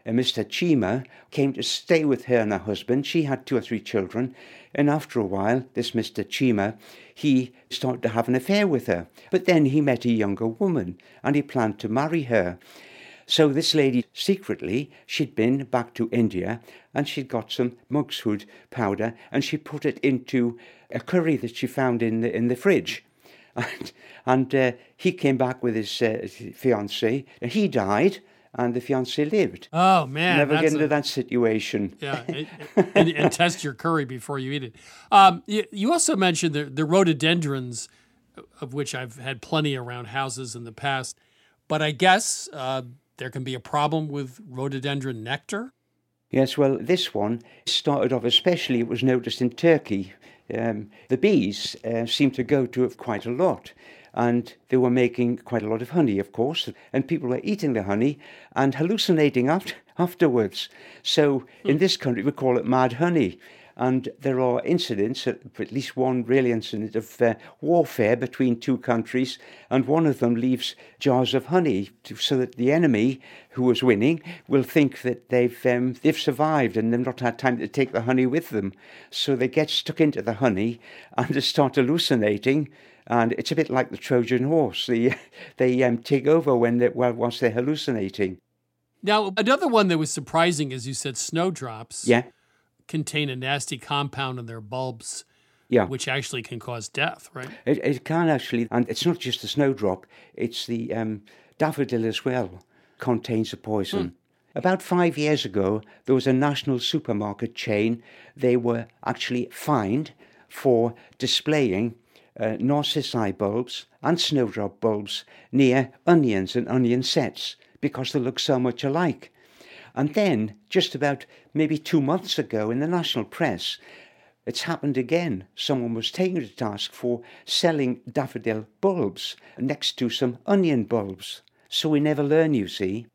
uh, Mister Chima came to stay with her and her husband. She had two or three children. And after a while, this Mister Chima, he started to have an affair with her. But then he met a younger woman and he planned to marry her. So this lady, secretly, she'd been back to India and she'd got some monk's hood powder and she put it into a curry that she found in the, in the fridge. And, and uh, he came back with his, uh, his fiancée and he died and the fiancée lived. Oh, man. Never that's get into a- that situation. Yeah, it- and, and test your curry before you eat it. Um, you, you also mentioned the, the rhododendrons, of which I've had plenty around houses in the past. But I guess uh, there can be a problem with rhododendron nectar. Yes, well, this one started off especially, it was noticed in Turkey. Um, the bees uh, seemed to go to it quite a lot. And they were making quite a lot of honey, of course, and people were eating the honey and hallucinating after, afterwards. So in this country, we call it mad honey. And there are incidents, at least one real incident of uh, warfare between two countries, and one of them leaves jars of honey to, so that the enemy who was winning will think that they've um, they've survived and they've not had time to take the honey with them. So they get stuck into the honey and they start hallucinating. And it's a bit like the Trojan horse. They, they um, take over when they, well, whilst they're hallucinating. Now, another one that was surprising, as you said, snowdrops Yeah. contain a nasty compound in their bulbs, Yeah. which actually can cause death, right? It, it can actually, and it's not just the snowdrop, it's the um, daffodil as well, contains a poison. Hmm. About five years ago, there was a national supermarket chain. They were actually fined for displaying uh, narcissi bulbs and snowdrop bulbs near onions and onion sets because they look so much alike. And then, just about maybe two months ago in the national press, it's happened again. Someone was taken to task for selling daffodil bulbs next to some onion bulbs. So we never learn, you see.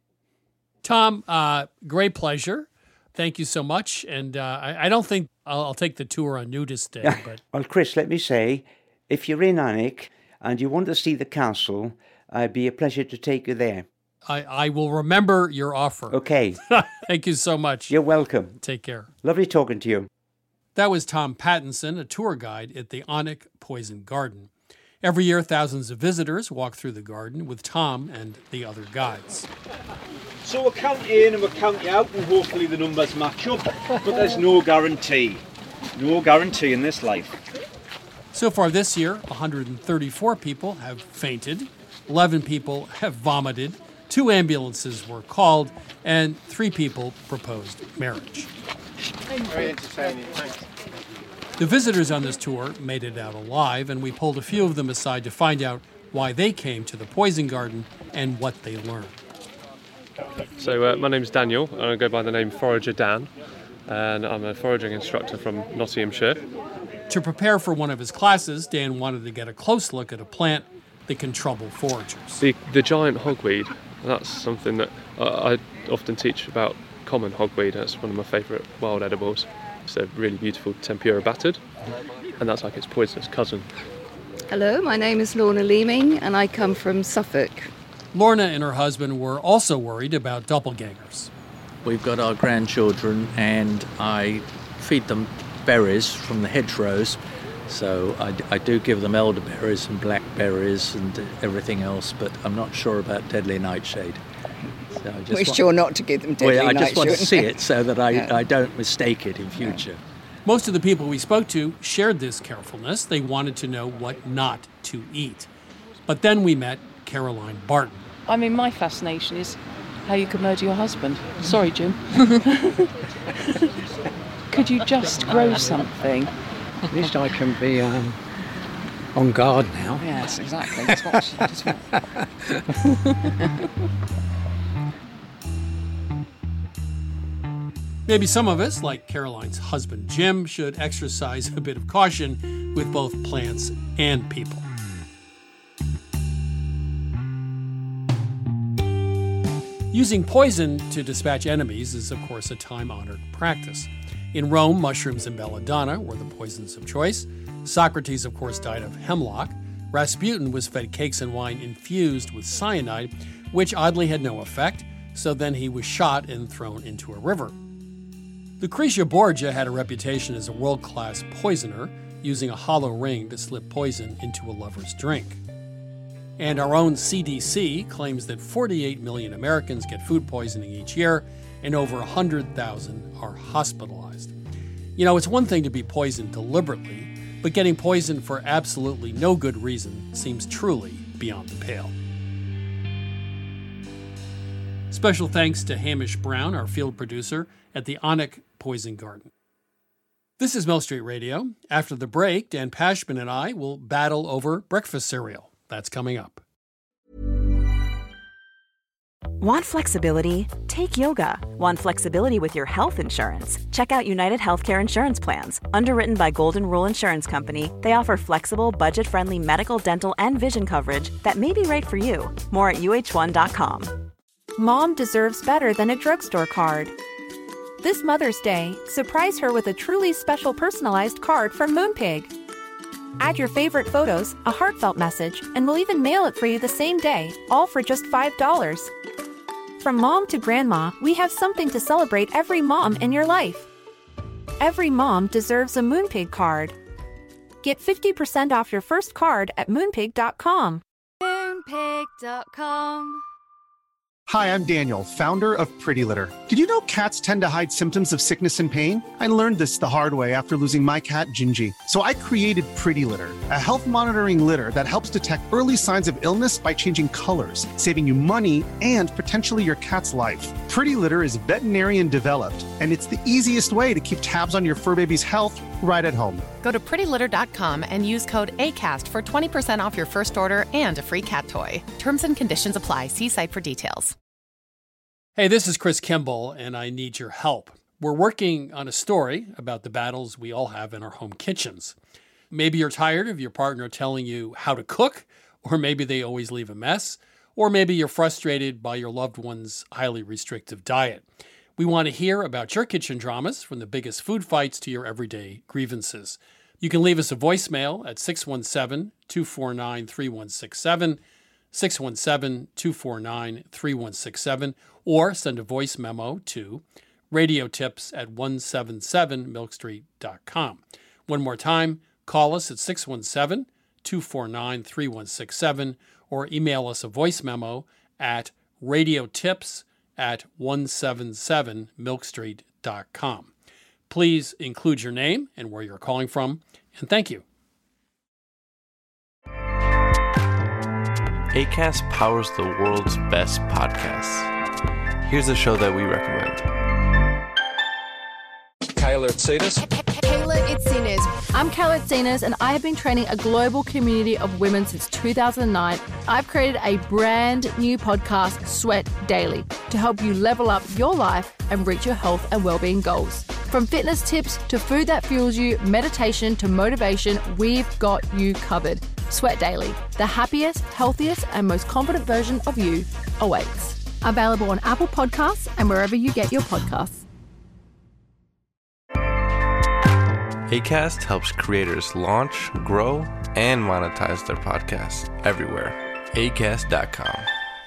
Tom, uh, great pleasure. Thank you so much. And uh, I, I don't think I'll, I'll take the tour on Nudist Day, but Well, Chris, let me say, if you're in Alnwick and you want to see the castle, it'd be a pleasure to take you there. I, I will remember your offer. Okay. Thank you so much. You're welcome. Take care. Lovely talking to you. That was Tom Pattinson, a tour guide at the Alnwick Poison Garden. Every year, thousands of visitors walk through the garden with Tom and the other guides. So we'll count you in and we'll count you out and hopefully the numbers match up, but there's no guarantee. No guarantee in this life. So far this year, one hundred thirty-four people have fainted, eleven people have vomited, two ambulances were called, and three people proposed marriage. Very entertaining, thanks. The visitors on this tour made it out alive, and we pulled a few of them aside to find out why they came to the Poison Garden and what they learned. So uh, my name's Daniel, and I go by the name Forager Dan, and I'm a foraging instructor from Nottinghamshire. To prepare for one of his classes, Dan wanted to get a close look at a plant that can trouble foragers. The, the giant hogweed, that's something that uh, I often teach about common hogweed. That's one of my favourite wild edibles. It's a really beautiful tempura battered, and that's like its poisonous cousin. Hello, my name is Lorna Leeming and I come from Suffolk. Lorna and her husband were also worried about doppelgangers. We've got our grandchildren and I feed them berries from the hedgerows. So I, I do give them elderberries and blackberries and everything else, but I'm not sure about deadly nightshade. So I just We're want, sure not to give them deadly well, I nightshade. just want to see it so that I, Yeah. I don't mistake it in future. Most of the people we spoke to shared this carefulness. They wanted to know what not to eat. But then we met Caroline Barton. I mean, my fascination is how you could murder your husband. Sorry, Jim. Could you just grow something? At least I can be um, on guard now. Yes, exactly. That's what she, that's what... Maybe some of us, like Caroline's husband Jim, should exercise a bit of caution with both plants and people. Using poison to dispatch enemies is, of course, a time-honored practice. In Rome, mushrooms and belladonna were the poisons of choice. Socrates, of course, died of hemlock. Rasputin was fed cakes and wine infused with cyanide, which oddly had no effect. so then he was shot and thrown into a river. Lucretia Borgia had a reputation as a world-class poisoner, using a hollow ring to slip poison into a lover's drink. And our own C D C claims that forty-eight million Americans get food poisoning each year, and over one hundred thousand are hospitalized. You know, it's one thing to be poisoned deliberately, but getting poisoned for absolutely no good reason seems truly beyond the pale. Special thanks to Hamish Brown, our field producer at the Onic Poison Garden. This is Milk Street Radio. After the break, Dan Pashman and I will battle over breakfast cereal. That's coming up. Want flexibility? Take yoga. Want flexibility with your health insurance? Check out United Healthcare Insurance Plans. Underwritten by Golden Rule Insurance Company, they offer flexible, budget-friendly medical, dental, and vision coverage that may be right for you. More at U H one dot com. Mom deserves better than a drugstore card. This Mother's Day, surprise her with a truly special personalized card from Moonpig. Add your favorite photos, a heartfelt message, and we'll even mail it for you the same day, all for just five dollars. From mom to grandma, we have something to celebrate every mom in your life. Every mom deserves a Moonpig card. Get fifty percent off your first card at moonpig dot com. moonpig dot com. Hi, I'm Daniel, founder of Pretty Litter. Did you know cats tend to hide symptoms of sickness and pain? I learned this the hard way after losing my cat, Gingy. So I created Pretty Litter, a health monitoring litter that helps detect early signs of illness by changing colors, saving you money and potentially your cat's life. Pretty Litter is veterinarian developed, and it's the easiest way to keep tabs on your fur baby's health right at home. Go to pretty litter dot com and use code ACAST for twenty percent off your first order and a free cat toy. Terms and conditions apply. See site for details. Hey, this is Chris Kimball, and I need your help. We're working on a story about the battles we all have in our home kitchens. Maybe you're tired of your partner telling you how to cook, or maybe they always leave a mess, or maybe you're frustrated by your loved one's highly restrictive diet. We want to hear about your kitchen dramas, from the biggest food fights to your everyday grievances. You can leave us a voicemail at six one seven, two four nine, three one six seven, six one seven, two four nine, three one six seven, or send a voice memo to radiotips at one seven seven milk street dot com. One more time, call us at six one seven, two four nine, three one six seven, or email us a voice memo at radiotips at one seven seven milk street dot com. Please include your name and where you're calling from, and thank you. Acast powers the world's best podcasts. Here's a show that we recommend. Kayla Itsinas. Kayla Itsinas. I'm Kayla Itsinas, and I have been training a global community of women since two thousand nine. I've created a brand new podcast, Sweat Daily, to help you level up your life and reach your health and well-being goals. From fitness tips to food that fuels you, meditation to motivation, we've got you covered. Sweat Daily, the happiest, healthiest, and most confident version of you awaits. Available on Apple Podcasts and wherever you get your podcasts. Acast helps creators launch, grow, and monetize their podcasts everywhere. acast dot com.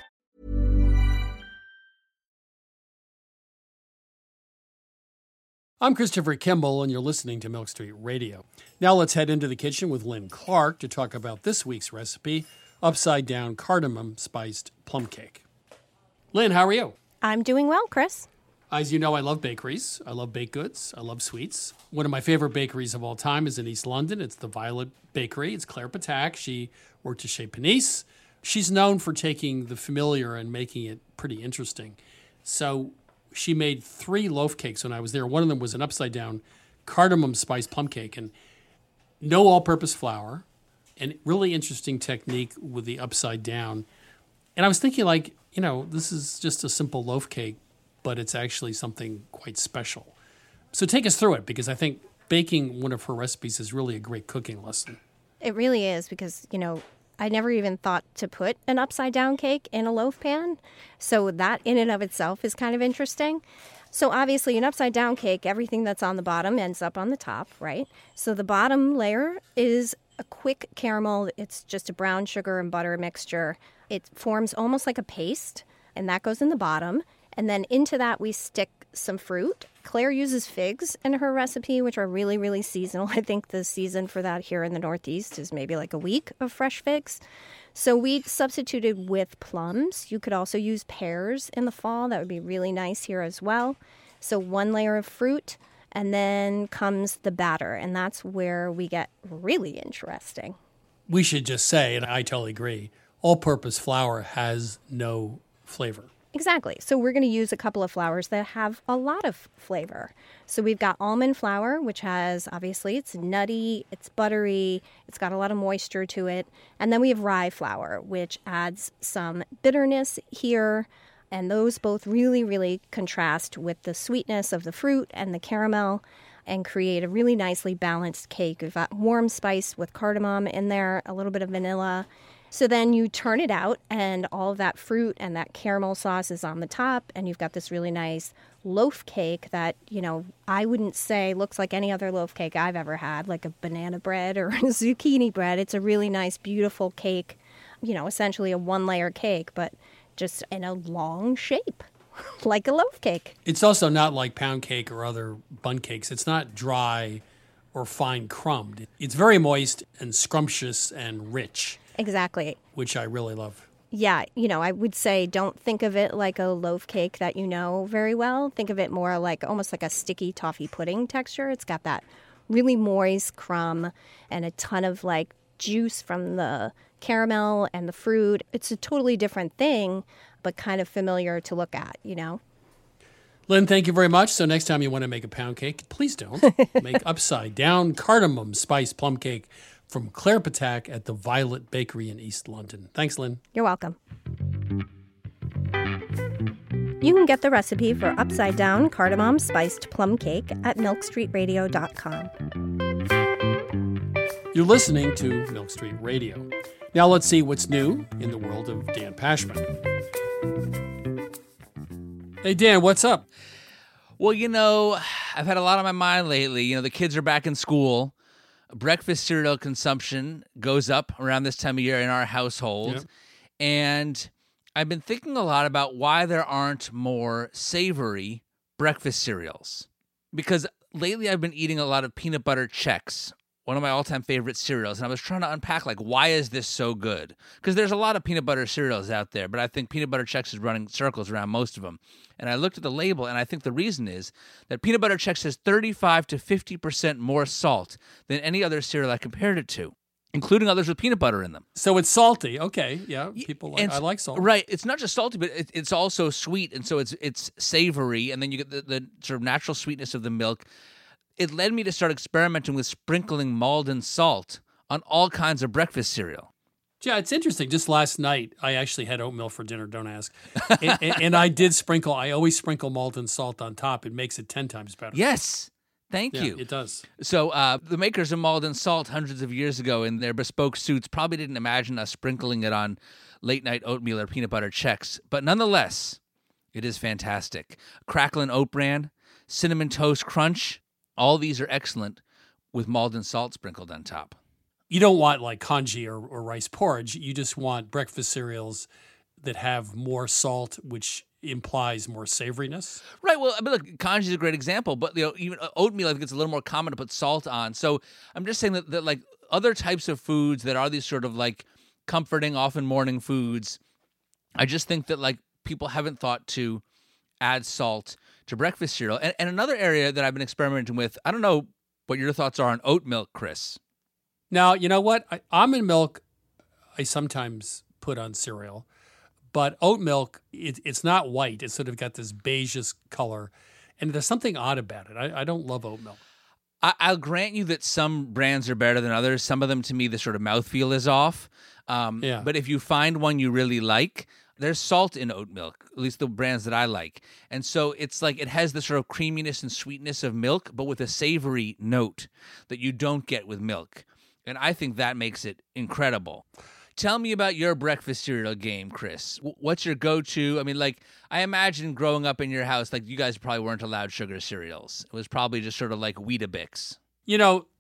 I'm Christopher Kimball, and you're listening to Milk Street Radio. Now let's head into the kitchen with Lynn Clark to talk about this week's recipe, upside-down cardamom-spiced plum cake. Lynn, how are you? I'm doing well, Chris. As you know, I love bakeries. I love baked goods. I love sweets. One of my favorite bakeries of all time is in East London. It's the Violet Bakery. It's Claire Patak. She worked at Chez Panisse. She's known for taking the familiar and making it pretty interesting. So she made three loaf cakes when I was there. One of them was an upside-down cardamom spiced plum cake, and no all-purpose flour, and really interesting technique with the upside down. And I was thinking, like, you know, this is just a simple loaf cake, but it's actually something quite special. So take us through it, because I think baking one of her recipes is really a great cooking lesson. It really is, because, you know, I never even thought to put an upside-down cake in a loaf pan. So that in and of itself is kind of interesting. So obviously an upside-down cake, everything that's on the bottom ends up on the top, right? So the bottom layer is a quick caramel. It's just a brown sugar and butter mixture. It forms almost like a paste, and that goes in the bottom. And then into that, we stick some fruit. Claire uses figs in her recipe, which are really, really seasonal. I think the season for that here in the Northeast is maybe like a week of fresh figs. So we substituted with plums. You could also use pears in the fall. That would be really nice here as well. So one layer of fruit, and then comes the batter, and that's where we get really interesting. We should just say, and I totally agree, all-purpose flour has no flavor. Exactly. So we're going to use a couple of flours that have a lot of flavor. So we've got almond flour, which has, obviously, it's nutty, it's buttery, it's got a lot of moisture to it. And then we have rye flour, which adds some bitterness here. And those both really, really contrast with the sweetness of the fruit and the caramel and create a really nicely balanced cake. We've got warm spice with cardamom in there, a little bit of vanilla. So then you turn it out, and all of that fruit and that caramel sauce is on the top, and you've got this really nice loaf cake that, you know, I wouldn't say looks like any other loaf cake I've ever had, like a banana bread or zucchini bread. It's a really nice, beautiful cake, you know, essentially a one-layer cake, but just in a long shape, like a loaf cake. It's also not like pound cake or other bun cakes. It's not dry or fine crumbed. It's very moist and scrumptious and rich. Exactly. Which I really love. Yeah, you know, I would say don't think of it like a loaf cake that you know very well. Think of it more like almost like a sticky toffee pudding texture. It's got that really moist crumb and a ton of like juice from the caramel and the fruit. It's a totally different thing, but kind of familiar to look at, you know? Lynn, thank you very much. So next time you want to make a pound cake, please don't. Make upside down cardamom spice plum cake from Claire Patak at the Violet Bakery in East London. Thanks, Lynn. You're welcome. You can get the recipe for upside down cardamom spiced plum cake at milk street radio dot com. You're listening to Milk Street Radio. Now let's see what's new in the world of Dan Pashman. Hey, Dan, what's up? Well, you know, I've had a lot on my mind lately. You know, the kids are back in school. Breakfast cereal consumption goes up around this time of year in our household. Yep. And I've been thinking a lot about why there aren't more savory breakfast cereals. Because lately I've been eating a lot of peanut butter Chex, one of my all-time favorite cereals. And I was trying to unpack, like, why is this so good? Because there's a lot of peanut butter cereals out there, but I think peanut butter Chex is running circles around most of them. And I looked at the label, and I think the reason is that peanut butter Chex has thirty-five to fifty percent more salt than any other cereal I compared it to, including others with peanut butter in them. So it's salty. Okay, yeah, people like, I like salt. Right, it's not just salty, but it, it's also sweet, and so it's it's savory, and then you get the, the sort of natural sweetness of the milk. It led me to start experimenting with sprinkling Maldon salt on all kinds of breakfast cereal. Yeah, it's interesting. Just last night, I actually had oatmeal for dinner, don't ask. and, and, and I did sprinkle, I always sprinkle Maldon salt on top. It makes it ten times better. Yes, thank yeah, you. It does. So uh, the makers of Maldon salt hundreds of years ago in their bespoke suits probably didn't imagine us sprinkling it on late-night oatmeal or peanut butter Chex. But nonetheless, it is fantastic. Cracklin' Oat Bran, Cinnamon Toast Crunch, all these are excellent with Maldon salt sprinkled on top. You don't want like congee or, or rice porridge. You just want breakfast cereals that have more salt, which implies more savoriness. Right. Well, I mean, look, congee is a great example, but you know, even oatmeal, I think it's a little more common to put salt on. So I'm just saying that, that like other types of foods that are these sort of like comforting, often morning foods, I just think that like people haven't thought to add salt to breakfast cereal. And, and another area that I've been experimenting with, I don't know what your thoughts are on oat milk, Chris. Now, you know what? I, almond milk, I sometimes put on cereal, but oat milk, it, it's not white. It's sort of got this beigeish color, and there's something odd about it. I, I don't love oat milk. I, I'll grant you that some brands are better than others. Some of them, to me, the sort of mouthfeel is off. Um, yeah. But if you find one you really like, there's salt in oat milk, at least the brands that I like. And so it's like it has the sort of creaminess and sweetness of milk, but with a savory note that you don't get with milk. And I think that makes it incredible. Tell me about your breakfast cereal game, Chris. What's your go-to? I mean, like, I imagine growing up in your house, like, you guys probably weren't allowed sugar cereals. It was probably just sort of like Weetabix. You know,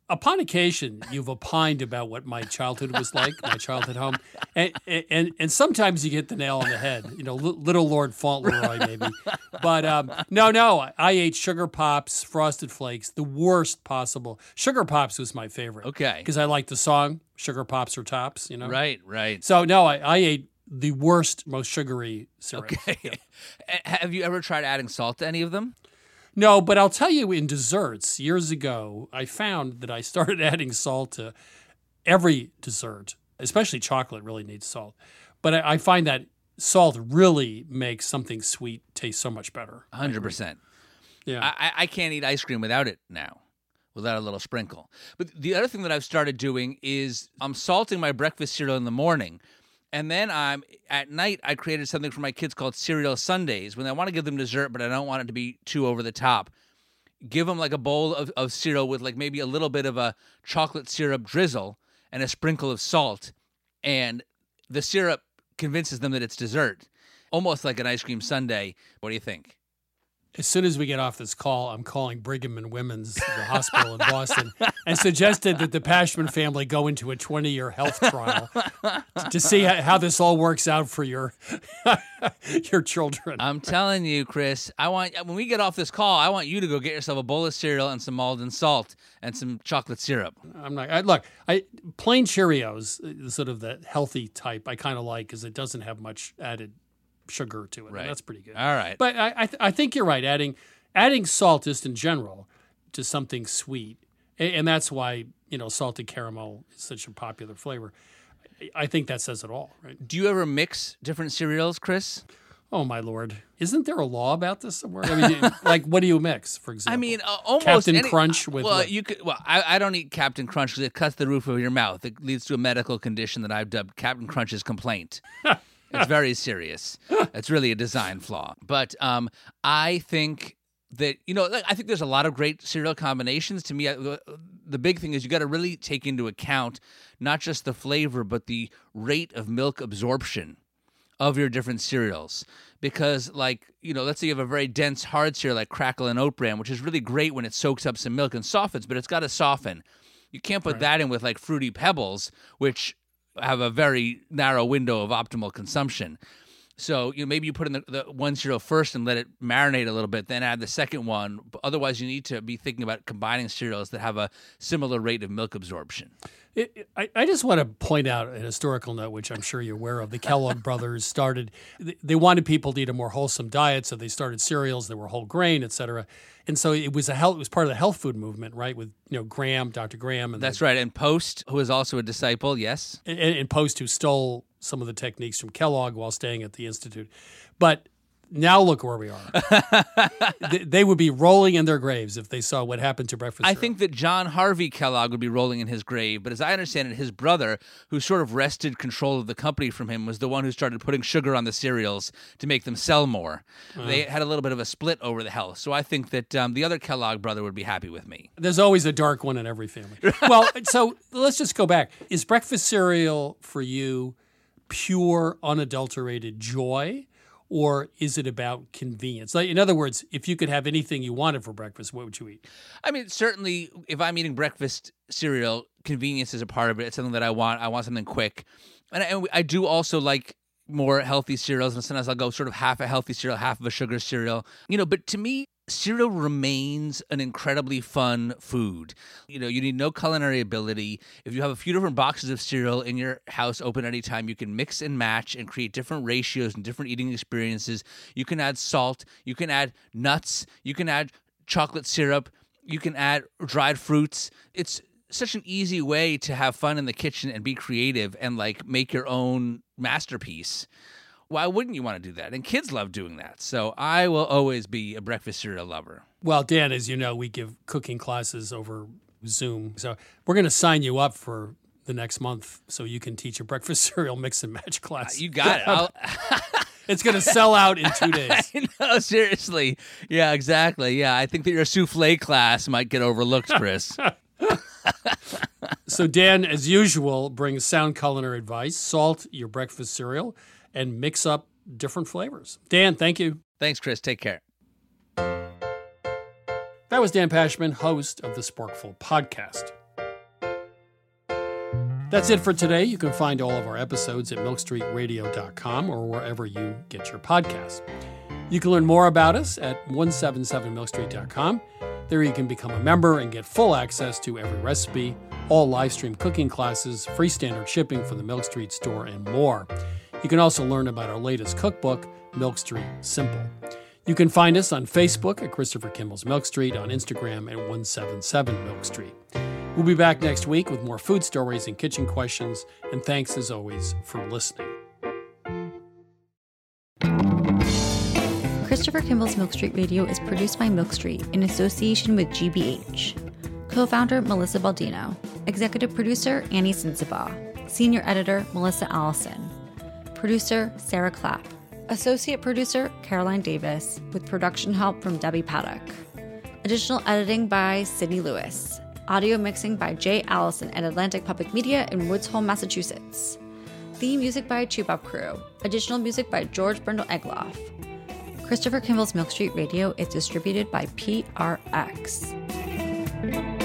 upon occasion, you've opined about what my childhood was like, my childhood home, and and and sometimes you get the nail on the head. You know, little Lord Fauntleroy, maybe. But um, no, no, I ate Sugar Pops, Frosted Flakes, the worst possible. Sugar Pops was my favorite. Okay. Because I like the song, Sugar Pops or Tops, you know? Right, right. So, no, I, I ate the worst, most sugary syrup. Okay. Yeah. Have you ever tried adding salt to any of them? No, but I'll tell you, in desserts, years ago, I found that I started adding salt to every dessert, especially chocolate really needs salt. But I, I find that salt really makes something sweet taste so much better. one hundred percent. Yeah. I, I can't eat ice cream without it now, without a little sprinkle. But the other thing that I've started doing is I'm salting my breakfast cereal in the morning. And then I'm at night, I created something for my kids called Cereal Sundays. When I want to give them dessert, but I don't want it to be too over the top, give them like a bowl of, of cereal with like maybe a little bit of a chocolate syrup drizzle and a sprinkle of salt. And the syrup convinces them that it's dessert, almost like an ice cream sundae. What do you think? As soon as we get off this call, I'm calling Brigham and Women's, the hospital in Boston, and suggested that the Pashman family go into a twenty-year health trial to see how this all works out for your your children. I'm telling you, Chris, I want when we get off this call, I want you to go get yourself a bowl of cereal and some Malden salt and some chocolate syrup. I'm not. I, look, I plain Cheerios, sort of the healthy type, I kind of like because it doesn't have much added sugar to it. Right. That's pretty good. All right. But I I, th- I think you're right. Adding adding salt just in general to something sweet, and, and that's why you know salted caramel is such a popular flavor. I think that says it all, right? Do you ever mix different cereals, Chris? Oh my Lord! Isn't there a law about this somewhere? I mean, like, what do you mix, for example? I mean, uh, almost Captain any, Crunch with. Well, what? you could. Well, I, I don't eat Captain Crunch because it cuts the roof of your mouth. It leads to a medical condition that I've dubbed Captain Crunch's complaint. It's very serious. It's really a design flaw. But um, I think that, you know, I think there's a lot of great cereal combinations. To me, the, the big thing is you got to really take into account not just the flavor, but the rate of milk absorption of your different cereals. Because, like, you know, let's say you have a very dense, hard cereal like Crackle and Oat Bran, which is really great when it soaks up some milk and softens, but it's got to soften. You can't put right. that in with, like, Fruity Pebbles, which have a very narrow window of optimal consumption. So, you know, maybe you put in the, the one cereal first and let it marinate a little bit, then add the second one. But otherwise, you need to be thinking about combining cereals that have a similar rate of milk absorption. It, it, I, I just want to point out a historical note, which I'm sure you're aware of. The Kellogg brothers started, they, they wanted people to eat a more wholesome diet, so they started cereals that were whole grain, et cetera. And so it was a health, it was part of the health food movement, right? With, you know, Graham, Doctor Graham. And That's the, right. And Post, who is also a disciple, yes. And, and Post, who stole some of the techniques from Kellogg while staying at the Institute. But now look where we are. they, they would be rolling in their graves if they saw what happened to breakfast I cereal. think that John Harvey Kellogg would be rolling in his grave, but as I understand it, his brother, who sort of wrested control of the company from him, was the one who started putting sugar on the cereals to make them sell more. Uh, they had a little bit of a split over the health, so I think that um, the other Kellogg brother would be happy with me. There's always a dark one in every family. Well, so let's just go back. Is breakfast cereal for you pure, unadulterated joy? Or is it about convenience? Like, in other words, if you could have anything you wanted for breakfast, what would you eat? I mean, certainly, if I'm eating breakfast cereal, convenience is a part of it. It's something that I want. I want something quick. And I, and I do also like more healthy cereals, and sometimes I'll go sort of half a healthy cereal, half of a sugar cereal. You know, but to me, cereal remains an incredibly fun food. You know, you need no culinary ability. If you have a few different boxes of cereal in your house open anytime, you can mix and match and create different ratios and different eating experiences. You can add salt. You can add nuts. You can add chocolate syrup. You can add dried fruits. It's such an easy way to have fun in the kitchen and be creative and, like, make your own masterpiece. Why wouldn't you want to do that? And kids love doing that. So I will always be a breakfast cereal lover. Well, Dan, as you know, we give cooking classes over Zoom. So we're going to sign you up for the next month so you can teach a breakfast cereal mix and match class. You got it. I'll... It's going to sell out in two days. I know, seriously. Yeah, exactly. Yeah, I think that your souffle class might get overlooked, Chris. So Dan, as usual, brings sound culinary advice. Salt your breakfast cereal and mix up different flavors. Dan, thank you. Thanks, Chris. Take care. That was Dan Pashman, host of the Sporkful podcast. That's it for today. You can find all of our episodes at milk street radio dot com or wherever you get your podcasts. You can learn more about us at one seven seven milk street dot com. There you can become a member and get full access to every recipe, all live stream cooking classes, free standard shipping for the Milk Street store, and more. You can also learn about our latest cookbook, Milk Street Simple. You can find us on Facebook at Christopher Kimball's Milk Street, on Instagram at one seven seven milk street. We'll be back next week with more food stories and kitchen questions, and thanks as always for listening. Christopher Kimball's Milk Street Radio is produced by Milk Street in association with G B H. Co-founder Melissa Baldino. Executive producer Annie Sensabaugh. Senior editor Melissa Allison. Producer Sarah Clapp. Associate producer Caroline Davis, with production help from Debbie Paddock. Additional editing by Sydney Lewis. Audio mixing by Jay Allison at Atlantic Public Media in Woods Hole, Massachusetts. Theme music by Chubop Crew. Additional music by George Brindle Egloff. Christopher Kimball's Milk Street Radio is distributed by P R X.